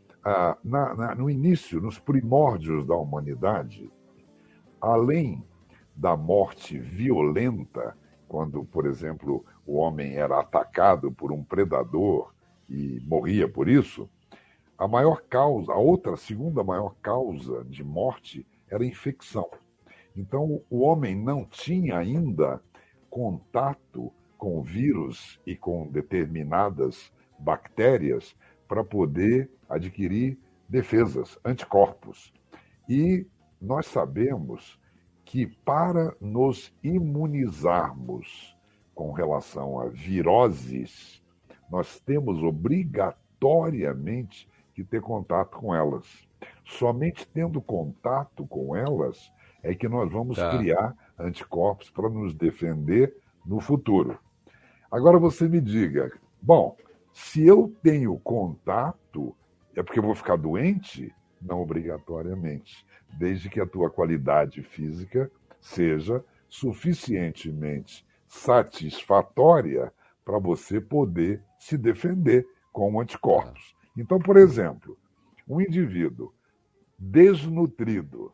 No início, nos primórdios da humanidade, além da morte violenta, quando, por exemplo, o homem era atacado por um predador e morria por isso, a segunda maior causa de morte era a infecção. Então, o homem não tinha ainda contato com vírus e com determinadas bactérias para poder adquirir defesas, anticorpos. E nós sabemos que para nos imunizarmos com relação a viroses, nós temos obrigatoriamente que ter contato com elas. Somente tendo contato com elas é que nós vamos criar anticorpos para nos defender no futuro. Agora você me diga, bom, se eu tenho contato, é porque eu vou ficar doente? Não obrigatoriamente, desde que a tua qualidade física seja suficientemente satisfatória para você poder se defender com anticorpos. Então, por exemplo, um indivíduo desnutrido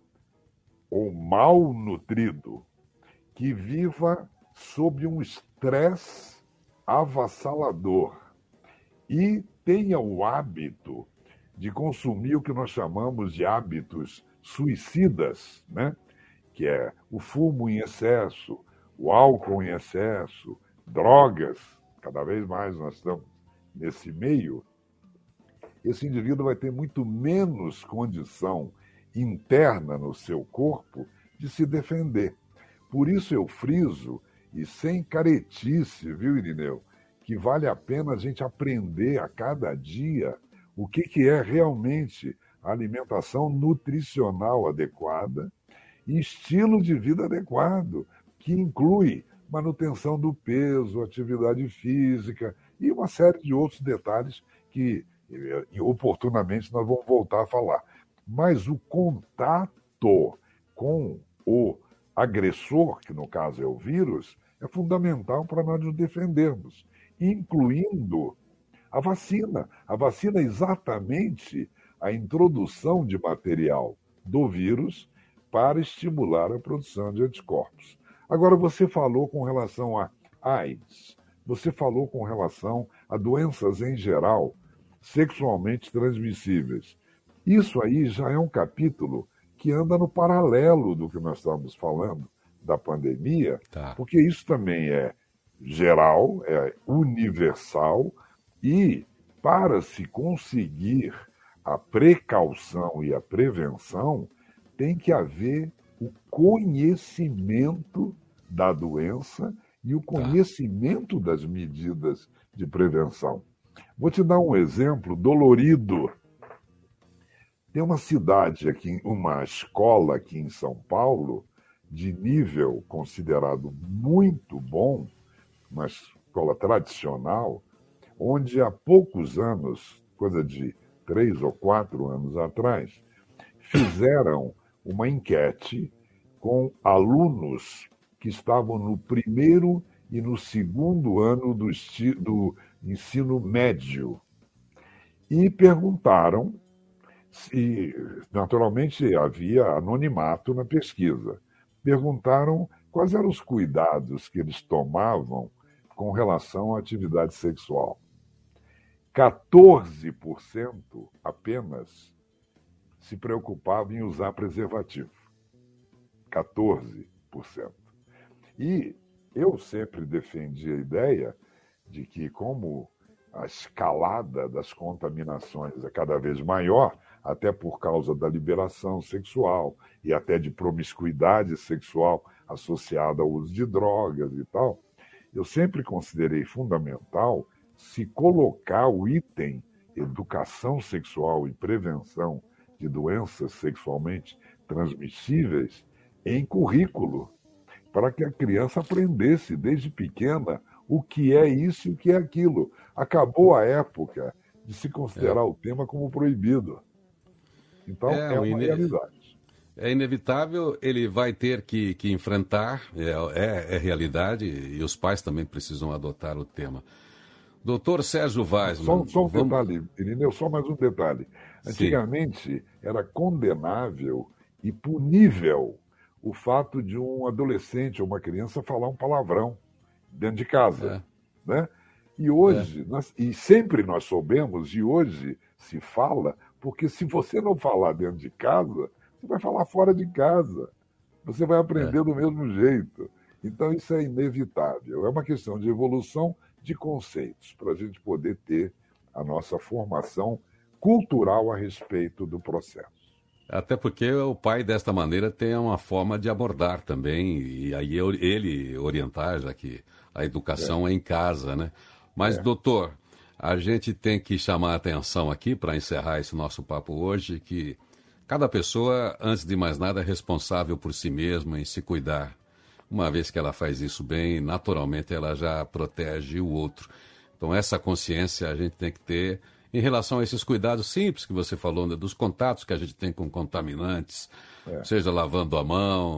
ou malnutrido que viva sob um estresse avassalador e tenha o hábito de consumir o que nós chamamos de hábitos suicidas, né? Que é o fumo em excesso, o álcool em excesso, drogas, cada vez mais nós estamos nesse meio, esse indivíduo vai ter muito menos condição interna no seu corpo de se defender. Por isso eu friso, e sem caretice, viu, Irineu, que vale a pena a gente aprender a cada dia o que é realmente a alimentação nutricional adequada e estilo de vida adequado, que inclui manutenção do peso, atividade física e uma série de outros detalhes que oportunamente nós vamos voltar a falar. Mas o contato com o agressor, que no caso é o vírus, é fundamental para nós nos defendermos, incluindo a vacina. A vacina é exatamente a introdução de material do vírus para estimular a produção de anticorpos. Agora, você falou com relação a AIDS, você falou com relação a doenças em geral, sexualmente transmissíveis. Isso aí já é um capítulo que anda no paralelo do que nós estamos falando da pandemia, porque isso também é geral, é universal, e para se conseguir a precaução e a prevenção, tem que haver o conhecimento da doença e o conhecimento das medidas de prevenção. Vou te dar um exemplo dolorido. Tem uma cidade aqui, uma escola aqui em São Paulo, de nível considerado muito bom, uma escola tradicional, onde há poucos anos, coisa de 3 ou 4 anos atrás, fizeram uma enquete com alunos que estavam no primeiro e no segundo ano do ensino médio e perguntaram se, naturalmente, havia anonimato na pesquisa. Perguntaram quais eram os cuidados que eles tomavam com relação à atividade sexual. 14% apenas se preocupavam em usar preservativo. 14%. E eu sempre defendi a ideia de que, como a escalada das contaminações é cada vez maior, até por causa da liberação sexual e até de promiscuidade sexual associada ao uso de drogas e tal, eu sempre considerei fundamental se colocar o item educação sexual e prevenção de doenças sexualmente transmissíveis em currículo, para que a criança aprendesse desde pequena o que é isso e o que é aquilo. Acabou a época de se considerar o tema como proibido. Então, é uma realidade. É inevitável, ele vai ter que enfrentar, é realidade, e os pais também precisam adotar o tema. Doutor Sérgio Weismann... Só um detalhe, Irineu, só mais um detalhe. Antigamente, era condenável e punível o fato de um adolescente ou uma criança falar um palavrão dentro de casa. Né? E hoje, e sempre nós soubemos, e hoje se fala, porque se você não falar dentro de casa, você vai falar fora de casa. Você vai aprender do mesmo jeito. Então, isso é inevitável. É uma questão de evolução de conceitos, para a gente poder ter a nossa formação cultural a respeito do processo. Até porque o pai, desta maneira, tem uma forma de abordar também, e aí ele orientar, já que a educação é em casa, né? Mas, doutor, a gente tem que chamar a atenção aqui, para encerrar esse nosso papo hoje, que cada pessoa, antes de mais nada, é responsável por si mesma em se cuidar. Uma vez que ela faz isso bem, naturalmente ela já protege o outro. Então, essa consciência a gente tem que ter em relação a esses cuidados simples que você falou, né, dos contatos que a gente tem com contaminantes, seja lavando a mão,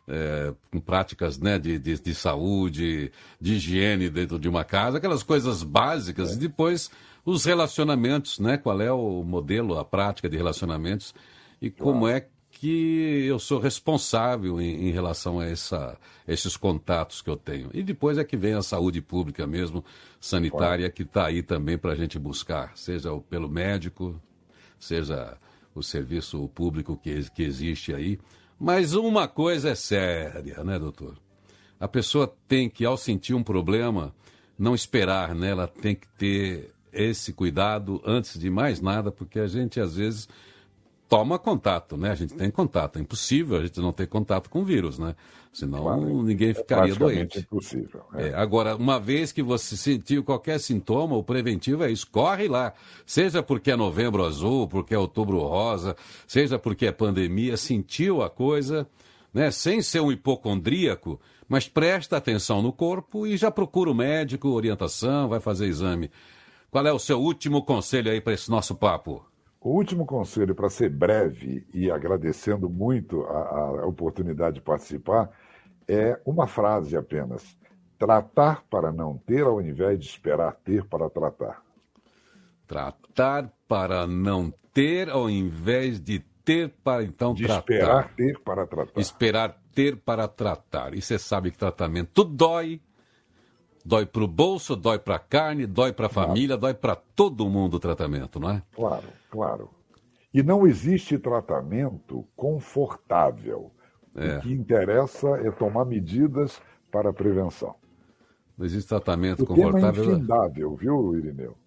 com práticas, né, de saúde, de higiene dentro de uma casa, aquelas coisas básicas, e depois os relacionamentos, né? Qual é o modelo, a prática de relacionamentos e como é que eu sou responsável em relação a esses contatos que eu tenho. E depois é que vem a saúde pública mesmo, sanitária, que está aí também para a gente buscar, seja pelo médico, seja o serviço público que existe aí. Mas uma coisa é séria, né, doutor? A pessoa tem que, ao sentir um problema, não esperar, né? Ela tem que ter esse cuidado antes de mais nada, porque a gente, às vezes, toma contato, né? A gente tem contato. É impossível a gente não ter contato com o vírus, né? Senão ninguém ficaria doente. Impossível. Agora, uma vez que você sentiu qualquer sintoma, o preventivo é isso. Corre lá. Seja porque é Novembro Azul, porque é Outubro Rosa, seja porque é pandemia, sentiu a coisa, né? Sem ser um hipocondríaco, mas presta atenção no corpo e já procura o médico, orientação, vai fazer exame. Qual é o seu último conselho aí para esse nosso papo? O último conselho, para ser breve e agradecendo muito a oportunidade de participar, é uma frase apenas. Tratar para não ter ao invés de esperar ter para tratar. Tratar para não ter ao invés de ter para então tratar. Esperar ter para tratar. Esperar ter para tratar. E você sabe que tratamento dói. Dói para o bolso, dói para a carne, dói para a família, dói para todo mundo o tratamento, não é? Claro, claro. E não existe tratamento confortável. O que interessa é tomar medidas para a prevenção. Não existe tratamento o confortável. Tema é infindável, viu, Irineu?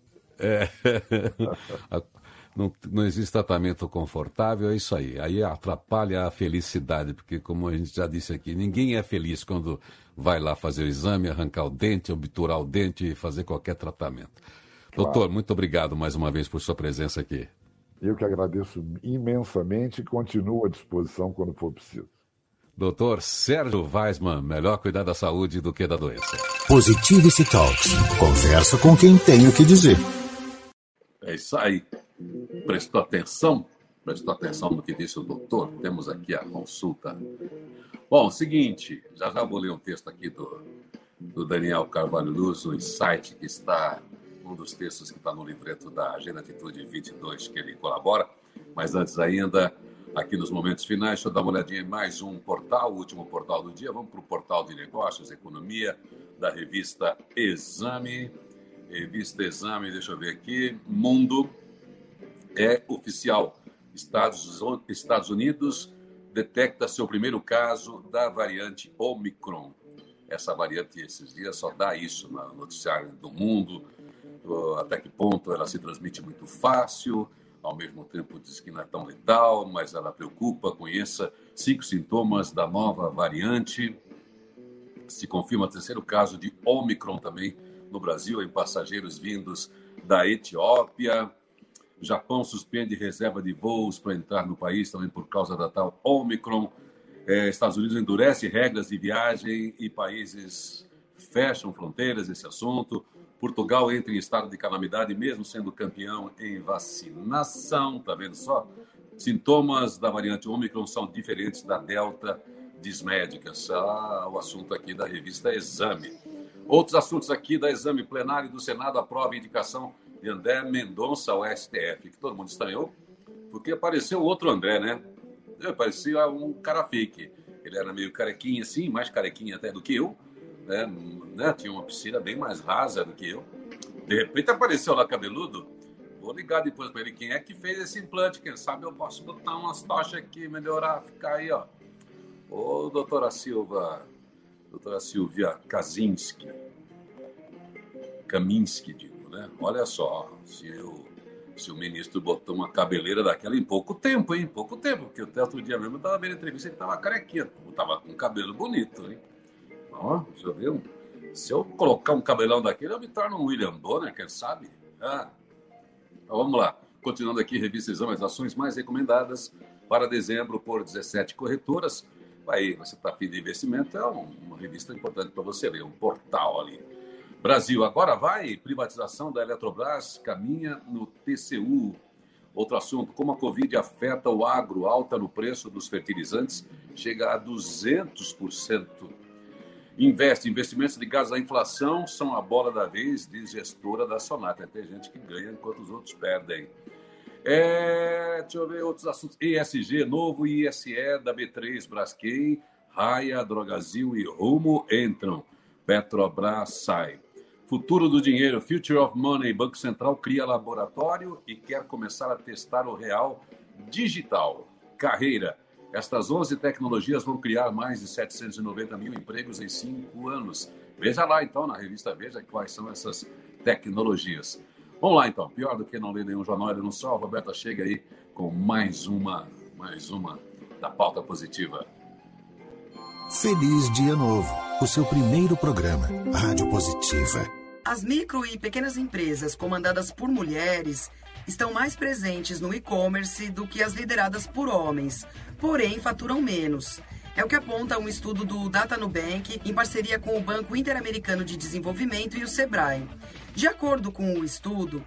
Não existe tratamento confortável, é isso aí. Aí atrapalha a felicidade, porque, como a gente já disse aqui, ninguém é feliz quando vai lá fazer o exame, arrancar o dente, obturar o dente e fazer qualquer tratamento. Claro. Doutor, muito obrigado mais uma vez por sua presença aqui. Eu que agradeço imensamente e continuo à disposição quando for preciso. Doutor Sérgio Weismann, melhor cuidar da saúde do que da doença. Positivity Talks. Conversa com quem tem o que dizer. É isso aí. Prestou atenção no que disse o doutor? Temos aqui a consulta. Bom, seguinte, já vou ler um texto aqui do Daniel Carvalho Luz, o Insight, que está, um dos textos que está no livreto da Agenda Atitude 22, que ele colabora. Mas antes ainda, aqui nos momentos finais, deixa eu dar uma olhadinha em mais um portal, o último portal do dia. Vamos para o portal de negócios, economia, da revista Exame. Revista Exame, deixa eu ver aqui. Mundo é oficial. Estados Unidos detecta seu primeiro caso da variante Omicron. Essa variante, esses dias, só dá isso no noticiário do mundo. Até que ponto ela se transmite muito fácil, ao mesmo tempo diz que não é tão letal, mas ela preocupa. Conheça 5 sintomas da nova variante. Se confirma o terceiro caso de Omicron também no Brasil, em passageiros vindos da Etiópia. Japão suspende reserva de voos para entrar no país também por causa da tal Omicron. Estados Unidos endurece regras de viagem e países fecham fronteiras, esse assunto. Portugal entra em estado de calamidade, mesmo sendo campeão em vacinação. Tá vendo só? Sintomas da variante Omicron são diferentes da Delta, diz médicas. O assunto aqui da revista Exame. Outros assuntos aqui da Exame. Plenário do Senado aprova a indicação de André Mendonça ao STF, que todo mundo estranhou, porque apareceu outro André, né? Parecia um cara fake. Ele era meio carequinha assim, mais carequinha até do que eu, né? Tinha uma piscina bem mais rasa do que eu. De repente apareceu lá cabeludo. Vou ligar depois para ele quem é que fez esse implante. Quem sabe eu posso botar umas tochas aqui, melhorar, ficar aí, ó. Ô, doutora Silvia Kaminski, digo, né? Olha só, se o ministro botou uma cabeleira daquela em pouco tempo, hein? Pouco tempo, porque até outro dia mesmo eu estava vendo a entrevista, ele estava carequinha, estava com um cabelo bonito, hein? Ó, deixa eu ver. Se eu colocar um cabelão daquele, eu me torno um William Bonner, quem sabe? Então, vamos lá. Continuando aqui, revista Exame, as ações mais recomendadas para dezembro por 17 corretoras. Aí, você está pedindo investimento, é uma revista importante para você ler, um portal ali. Brasil, agora vai, privatização da Eletrobras caminha no TCU. Outro assunto, como a Covid afeta o agro, alta no preço dos fertilizantes, chega a 200%. Investimentos ligados à inflação são a bola da vez, diz gestora da Sonata. Tem gente que ganha enquanto os outros perdem. Deixa eu ver outros assuntos. ESG, novo ISE da B3, Braskem, Raia, Drogasil e Rumo entram. Petrobras sai. Futuro do dinheiro, Future of Money, Banco Central cria laboratório e quer começar a testar o real digital. Carreira, estas 11 tecnologias vão criar mais de 790 mil empregos em 5 anos. Veja lá, então, na revista Veja, quais são essas tecnologias. Vamos lá, então. Pior do que não ler nenhum jornal, ele não só. A Roberta chega aí com mais uma da pauta positiva. Feliz Dia Novo, o seu primeiro programa, Rádio Positiva. As micro e pequenas empresas comandadas por mulheres estão mais presentes no e-commerce do que as lideradas por homens, porém faturam menos. É o que aponta um estudo do Data Nubank em parceria com o Banco Interamericano de Desenvolvimento e o Sebrae. De acordo com o estudo,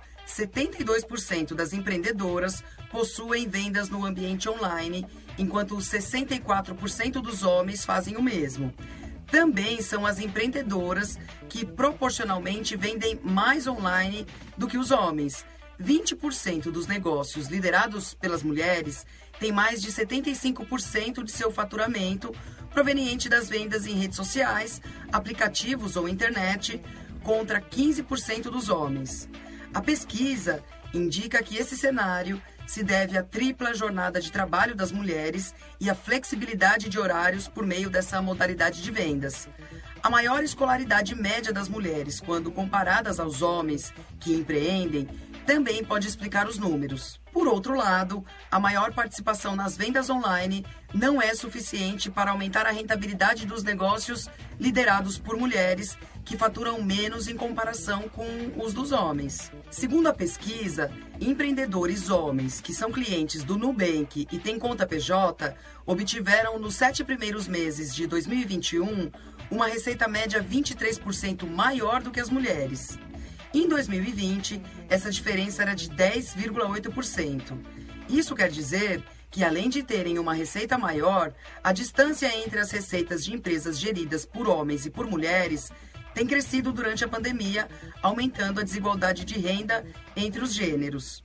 72% das empreendedoras possuem vendas no ambiente online, enquanto 64% dos homens fazem o mesmo. Também são as empreendedoras que proporcionalmente vendem mais online do que os homens. 20% dos negócios liderados pelas mulheres têm mais de 75% de seu faturamento proveniente das vendas em redes sociais, aplicativos ou internet, contra 15% dos homens. A pesquisa indica que esse cenário se deve à tripla jornada de trabalho das mulheres e à flexibilidade de horários por meio dessa modalidade de vendas. A maior escolaridade média das mulheres, quando comparadas aos homens que empreendem, também pode explicar os números. Por outro lado, a maior participação nas vendas online não é suficiente para aumentar a rentabilidade dos negócios liderados por mulheres, que faturam menos em comparação com os dos homens. Segundo a pesquisa, empreendedores homens que são clientes do Nubank e têm conta PJ obtiveram nos 7 primeiros meses de 2021 uma receita média 23% maior do que as mulheres. Em 2020, essa diferença era de 10,8%. Isso quer dizer que, além de terem uma receita maior, a distância entre as receitas de empresas geridas por homens e por mulheres tem crescido durante a pandemia, aumentando a desigualdade de renda entre os gêneros.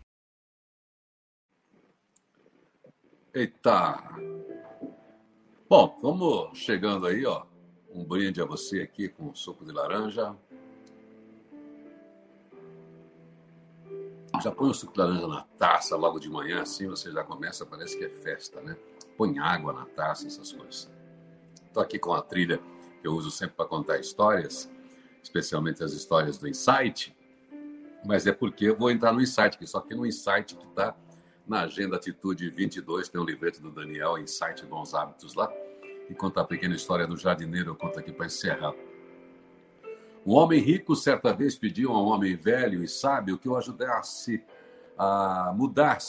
Eita! Bom, vamos chegando aí, ó. Um brinde a você aqui com suco de laranja. Já põe o suco de laranja na taça logo de manhã, assim você já começa, parece que é festa, né? Põe água na taça, essas coisas. Estou aqui com a trilha que eu uso sempre para contar histórias, especialmente as histórias do Insight, mas é porque eu vou entrar no Insight, só que no Insight que está na Agenda Atitude 22, tem um livreto do Daniel, Insight Bons Hábitos lá, e conta a pequena história do jardineiro, eu conto aqui para encerrar. Um homem rico certa vez pediu a um homem velho e sábio que o ajudasse a mudar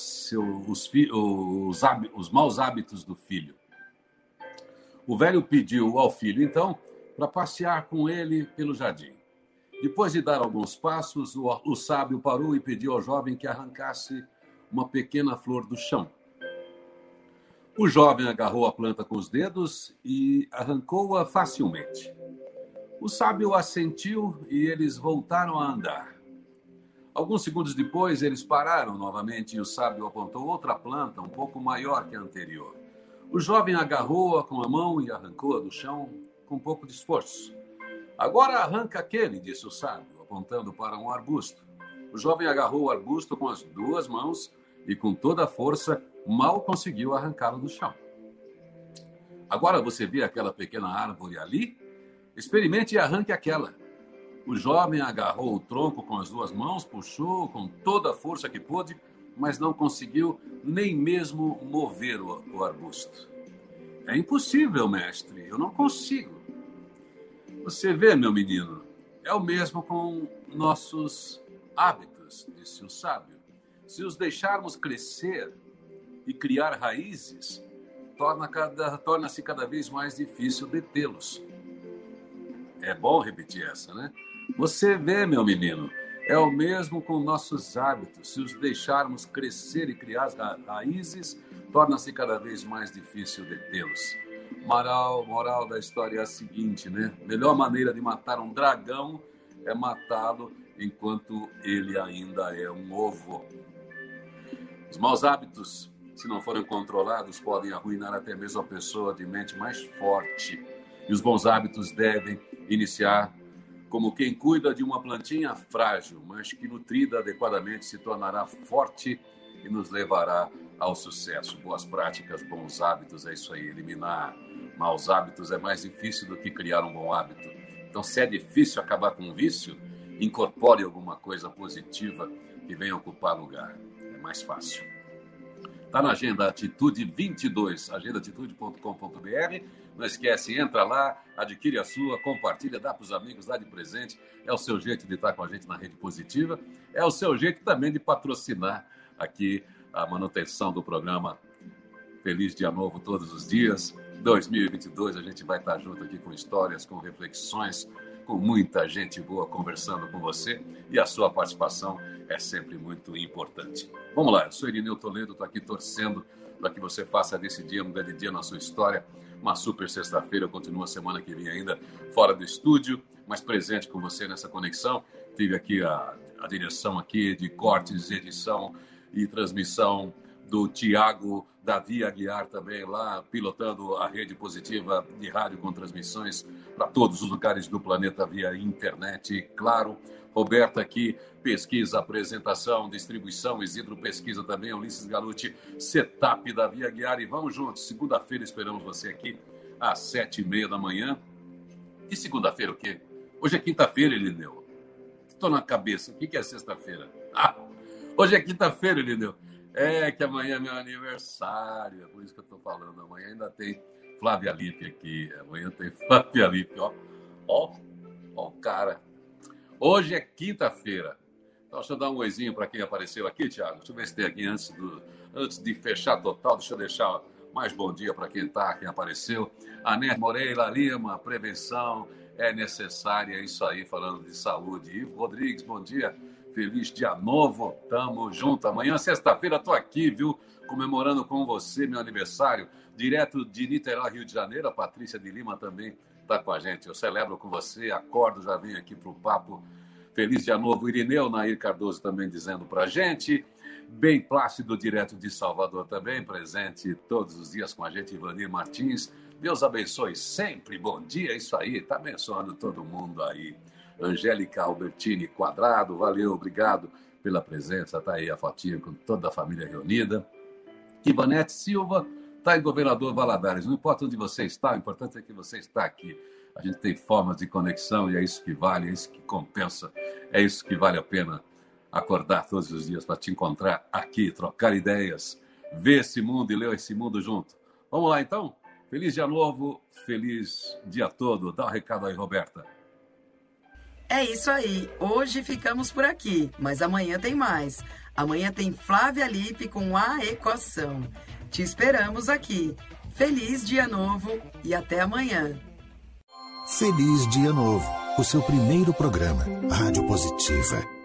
os maus hábitos do filho. O velho pediu ao filho, então, para passear com ele pelo jardim. Depois de dar alguns passos, o sábio parou e pediu ao jovem que arrancasse uma pequena flor do chão. O jovem agarrou a planta com os dedos e arrancou-a facilmente. O sábio assentiu e eles voltaram a andar. Alguns segundos depois, eles pararam novamente e o sábio apontou outra planta um pouco maior que a anterior. O jovem agarrou-a com a mão e arrancou-a do chão com um pouco de esforço. Agora arranca aquele, disse o sábio, apontando para um arbusto. O jovem agarrou o arbusto com as duas mãos e com toda a força mal conseguiu arrancá-lo do chão. Agora você vê aquela pequena árvore ali? Experimente e arranque aquela. O jovem agarrou o tronco com as duas mãos, puxou com toda a força que pôde, mas não conseguiu nem mesmo mover o arbusto. É impossível, mestre, eu não consigo. Você vê, meu menino, é o mesmo com nossos hábitos, disse o sábio. Se os deixarmos crescer e criar raízes, torna-se cada vez mais difícil detê-los. É bom repetir essa, né? Você vê, meu menino, É o mesmo com nossos hábitos. Se os deixarmos crescer e criar raízes, torna-se cada vez mais difícil detê-los. Moral da história é a seguinte, né? Melhor maneira de matar um dragão é matá-lo enquanto ele ainda é um ovo. Os maus hábitos, se não forem controlados, podem arruinar até mesmo a pessoa de mente mais forte. E os bons hábitos devem iniciar como quem cuida de uma plantinha frágil, mas que nutrida adequadamente se tornará forte e nos levará ao sucesso. Boas práticas, bons hábitos, é isso aí. Eliminar maus hábitos é mais difícil do que criar um bom hábito. Então, se é difícil acabar com um vício, incorpore alguma coisa positiva que venha ocupar lugar. É mais fácil. Está na Agenda Atitude 22, agendaatitude.com.br. Não esquece, entra lá, adquire a sua, compartilha, dá para os amigos, dá de presente. É o seu jeito de estar com a gente na Rede Positiva. É o seu jeito também de patrocinar aqui a manutenção do programa Feliz Dia Novo todos os dias. 2022 a gente vai estar junto aqui com histórias, com reflexões, com muita gente boa conversando com você, e a sua participação é sempre muito importante. Vamos lá, eu sou Irineu Toledo, estou aqui torcendo para que você faça desse dia um grande dia na sua história, uma super sexta-feira. Eu continuo a semana que vem ainda fora do estúdio, mas presente com você nessa conexão. Tive aqui a direção aqui de cortes, edição e transmissão do Tiago Davi Aguiar, também lá pilotando a Rede Positiva de rádio com transmissões para todos os lugares do planeta via internet, claro. Roberta aqui, pesquisa, apresentação, distribuição, Isidro pesquisa também, Ulisses Galuti, setup Davi Aguiar, e vamos juntos. Segunda-feira esperamos você aqui às 7h30 da manhã. E segunda-feira o quê? Hoje é quinta-feira, Elineu. Estou na cabeça. O que é sexta-feira? Hoje é quinta-feira, Elineu. É que amanhã é meu aniversário, é por isso que eu estou falando. Amanhã ainda tem Flávia Lippe aqui. Amanhã tem Flávia Lippe, ó o cara. Hoje é quinta-feira. Então, deixa eu dar um oizinho para quem apareceu aqui, Thiago. Deixa eu ver se tem aqui antes de fechar total. Deixa eu deixar mais bom dia para quem está, quem apareceu. Anete Moreira Lima, prevenção é necessária, é isso aí, falando de saúde. Ivo Rodrigues, bom dia. Feliz dia novo, tamo junto. Amanhã, sexta-feira, estou aqui, viu? Comemorando com você meu aniversário, direto de Niterói, Rio de Janeiro. A Patrícia de Lima também está com a gente. Eu celebro com você, acordo, já venho aqui para o papo. Feliz dia novo, Irineu. Nair Cardoso também dizendo para a gente. Bem Plácido, direto de Salvador também, presente todos os dias com a gente, Ivanir Martins. Deus abençoe sempre, bom dia, isso aí, está abençoando todo mundo aí. Angélica Albertini Quadrado, valeu, obrigado pela presença, tá aí a fotinha com toda a família reunida. Ivanete Silva está em Governador Valadares, não importa onde você está, o importante é que você está aqui. A gente tem formas de conexão e é isso que vale, é isso que compensa, é isso que vale a pena acordar todos os dias para te encontrar aqui, trocar ideias, ver esse mundo e ler esse mundo junto. Vamos lá então? Feliz dia novo, feliz dia todo. Dá um recado aí, Roberta. É isso aí, hoje ficamos por aqui, mas amanhã tem mais. Amanhã tem Flávia Lippe com A Equação. Te esperamos aqui. Feliz dia novo e até amanhã. Feliz dia novo, o seu primeiro programa, Rádio Positiva.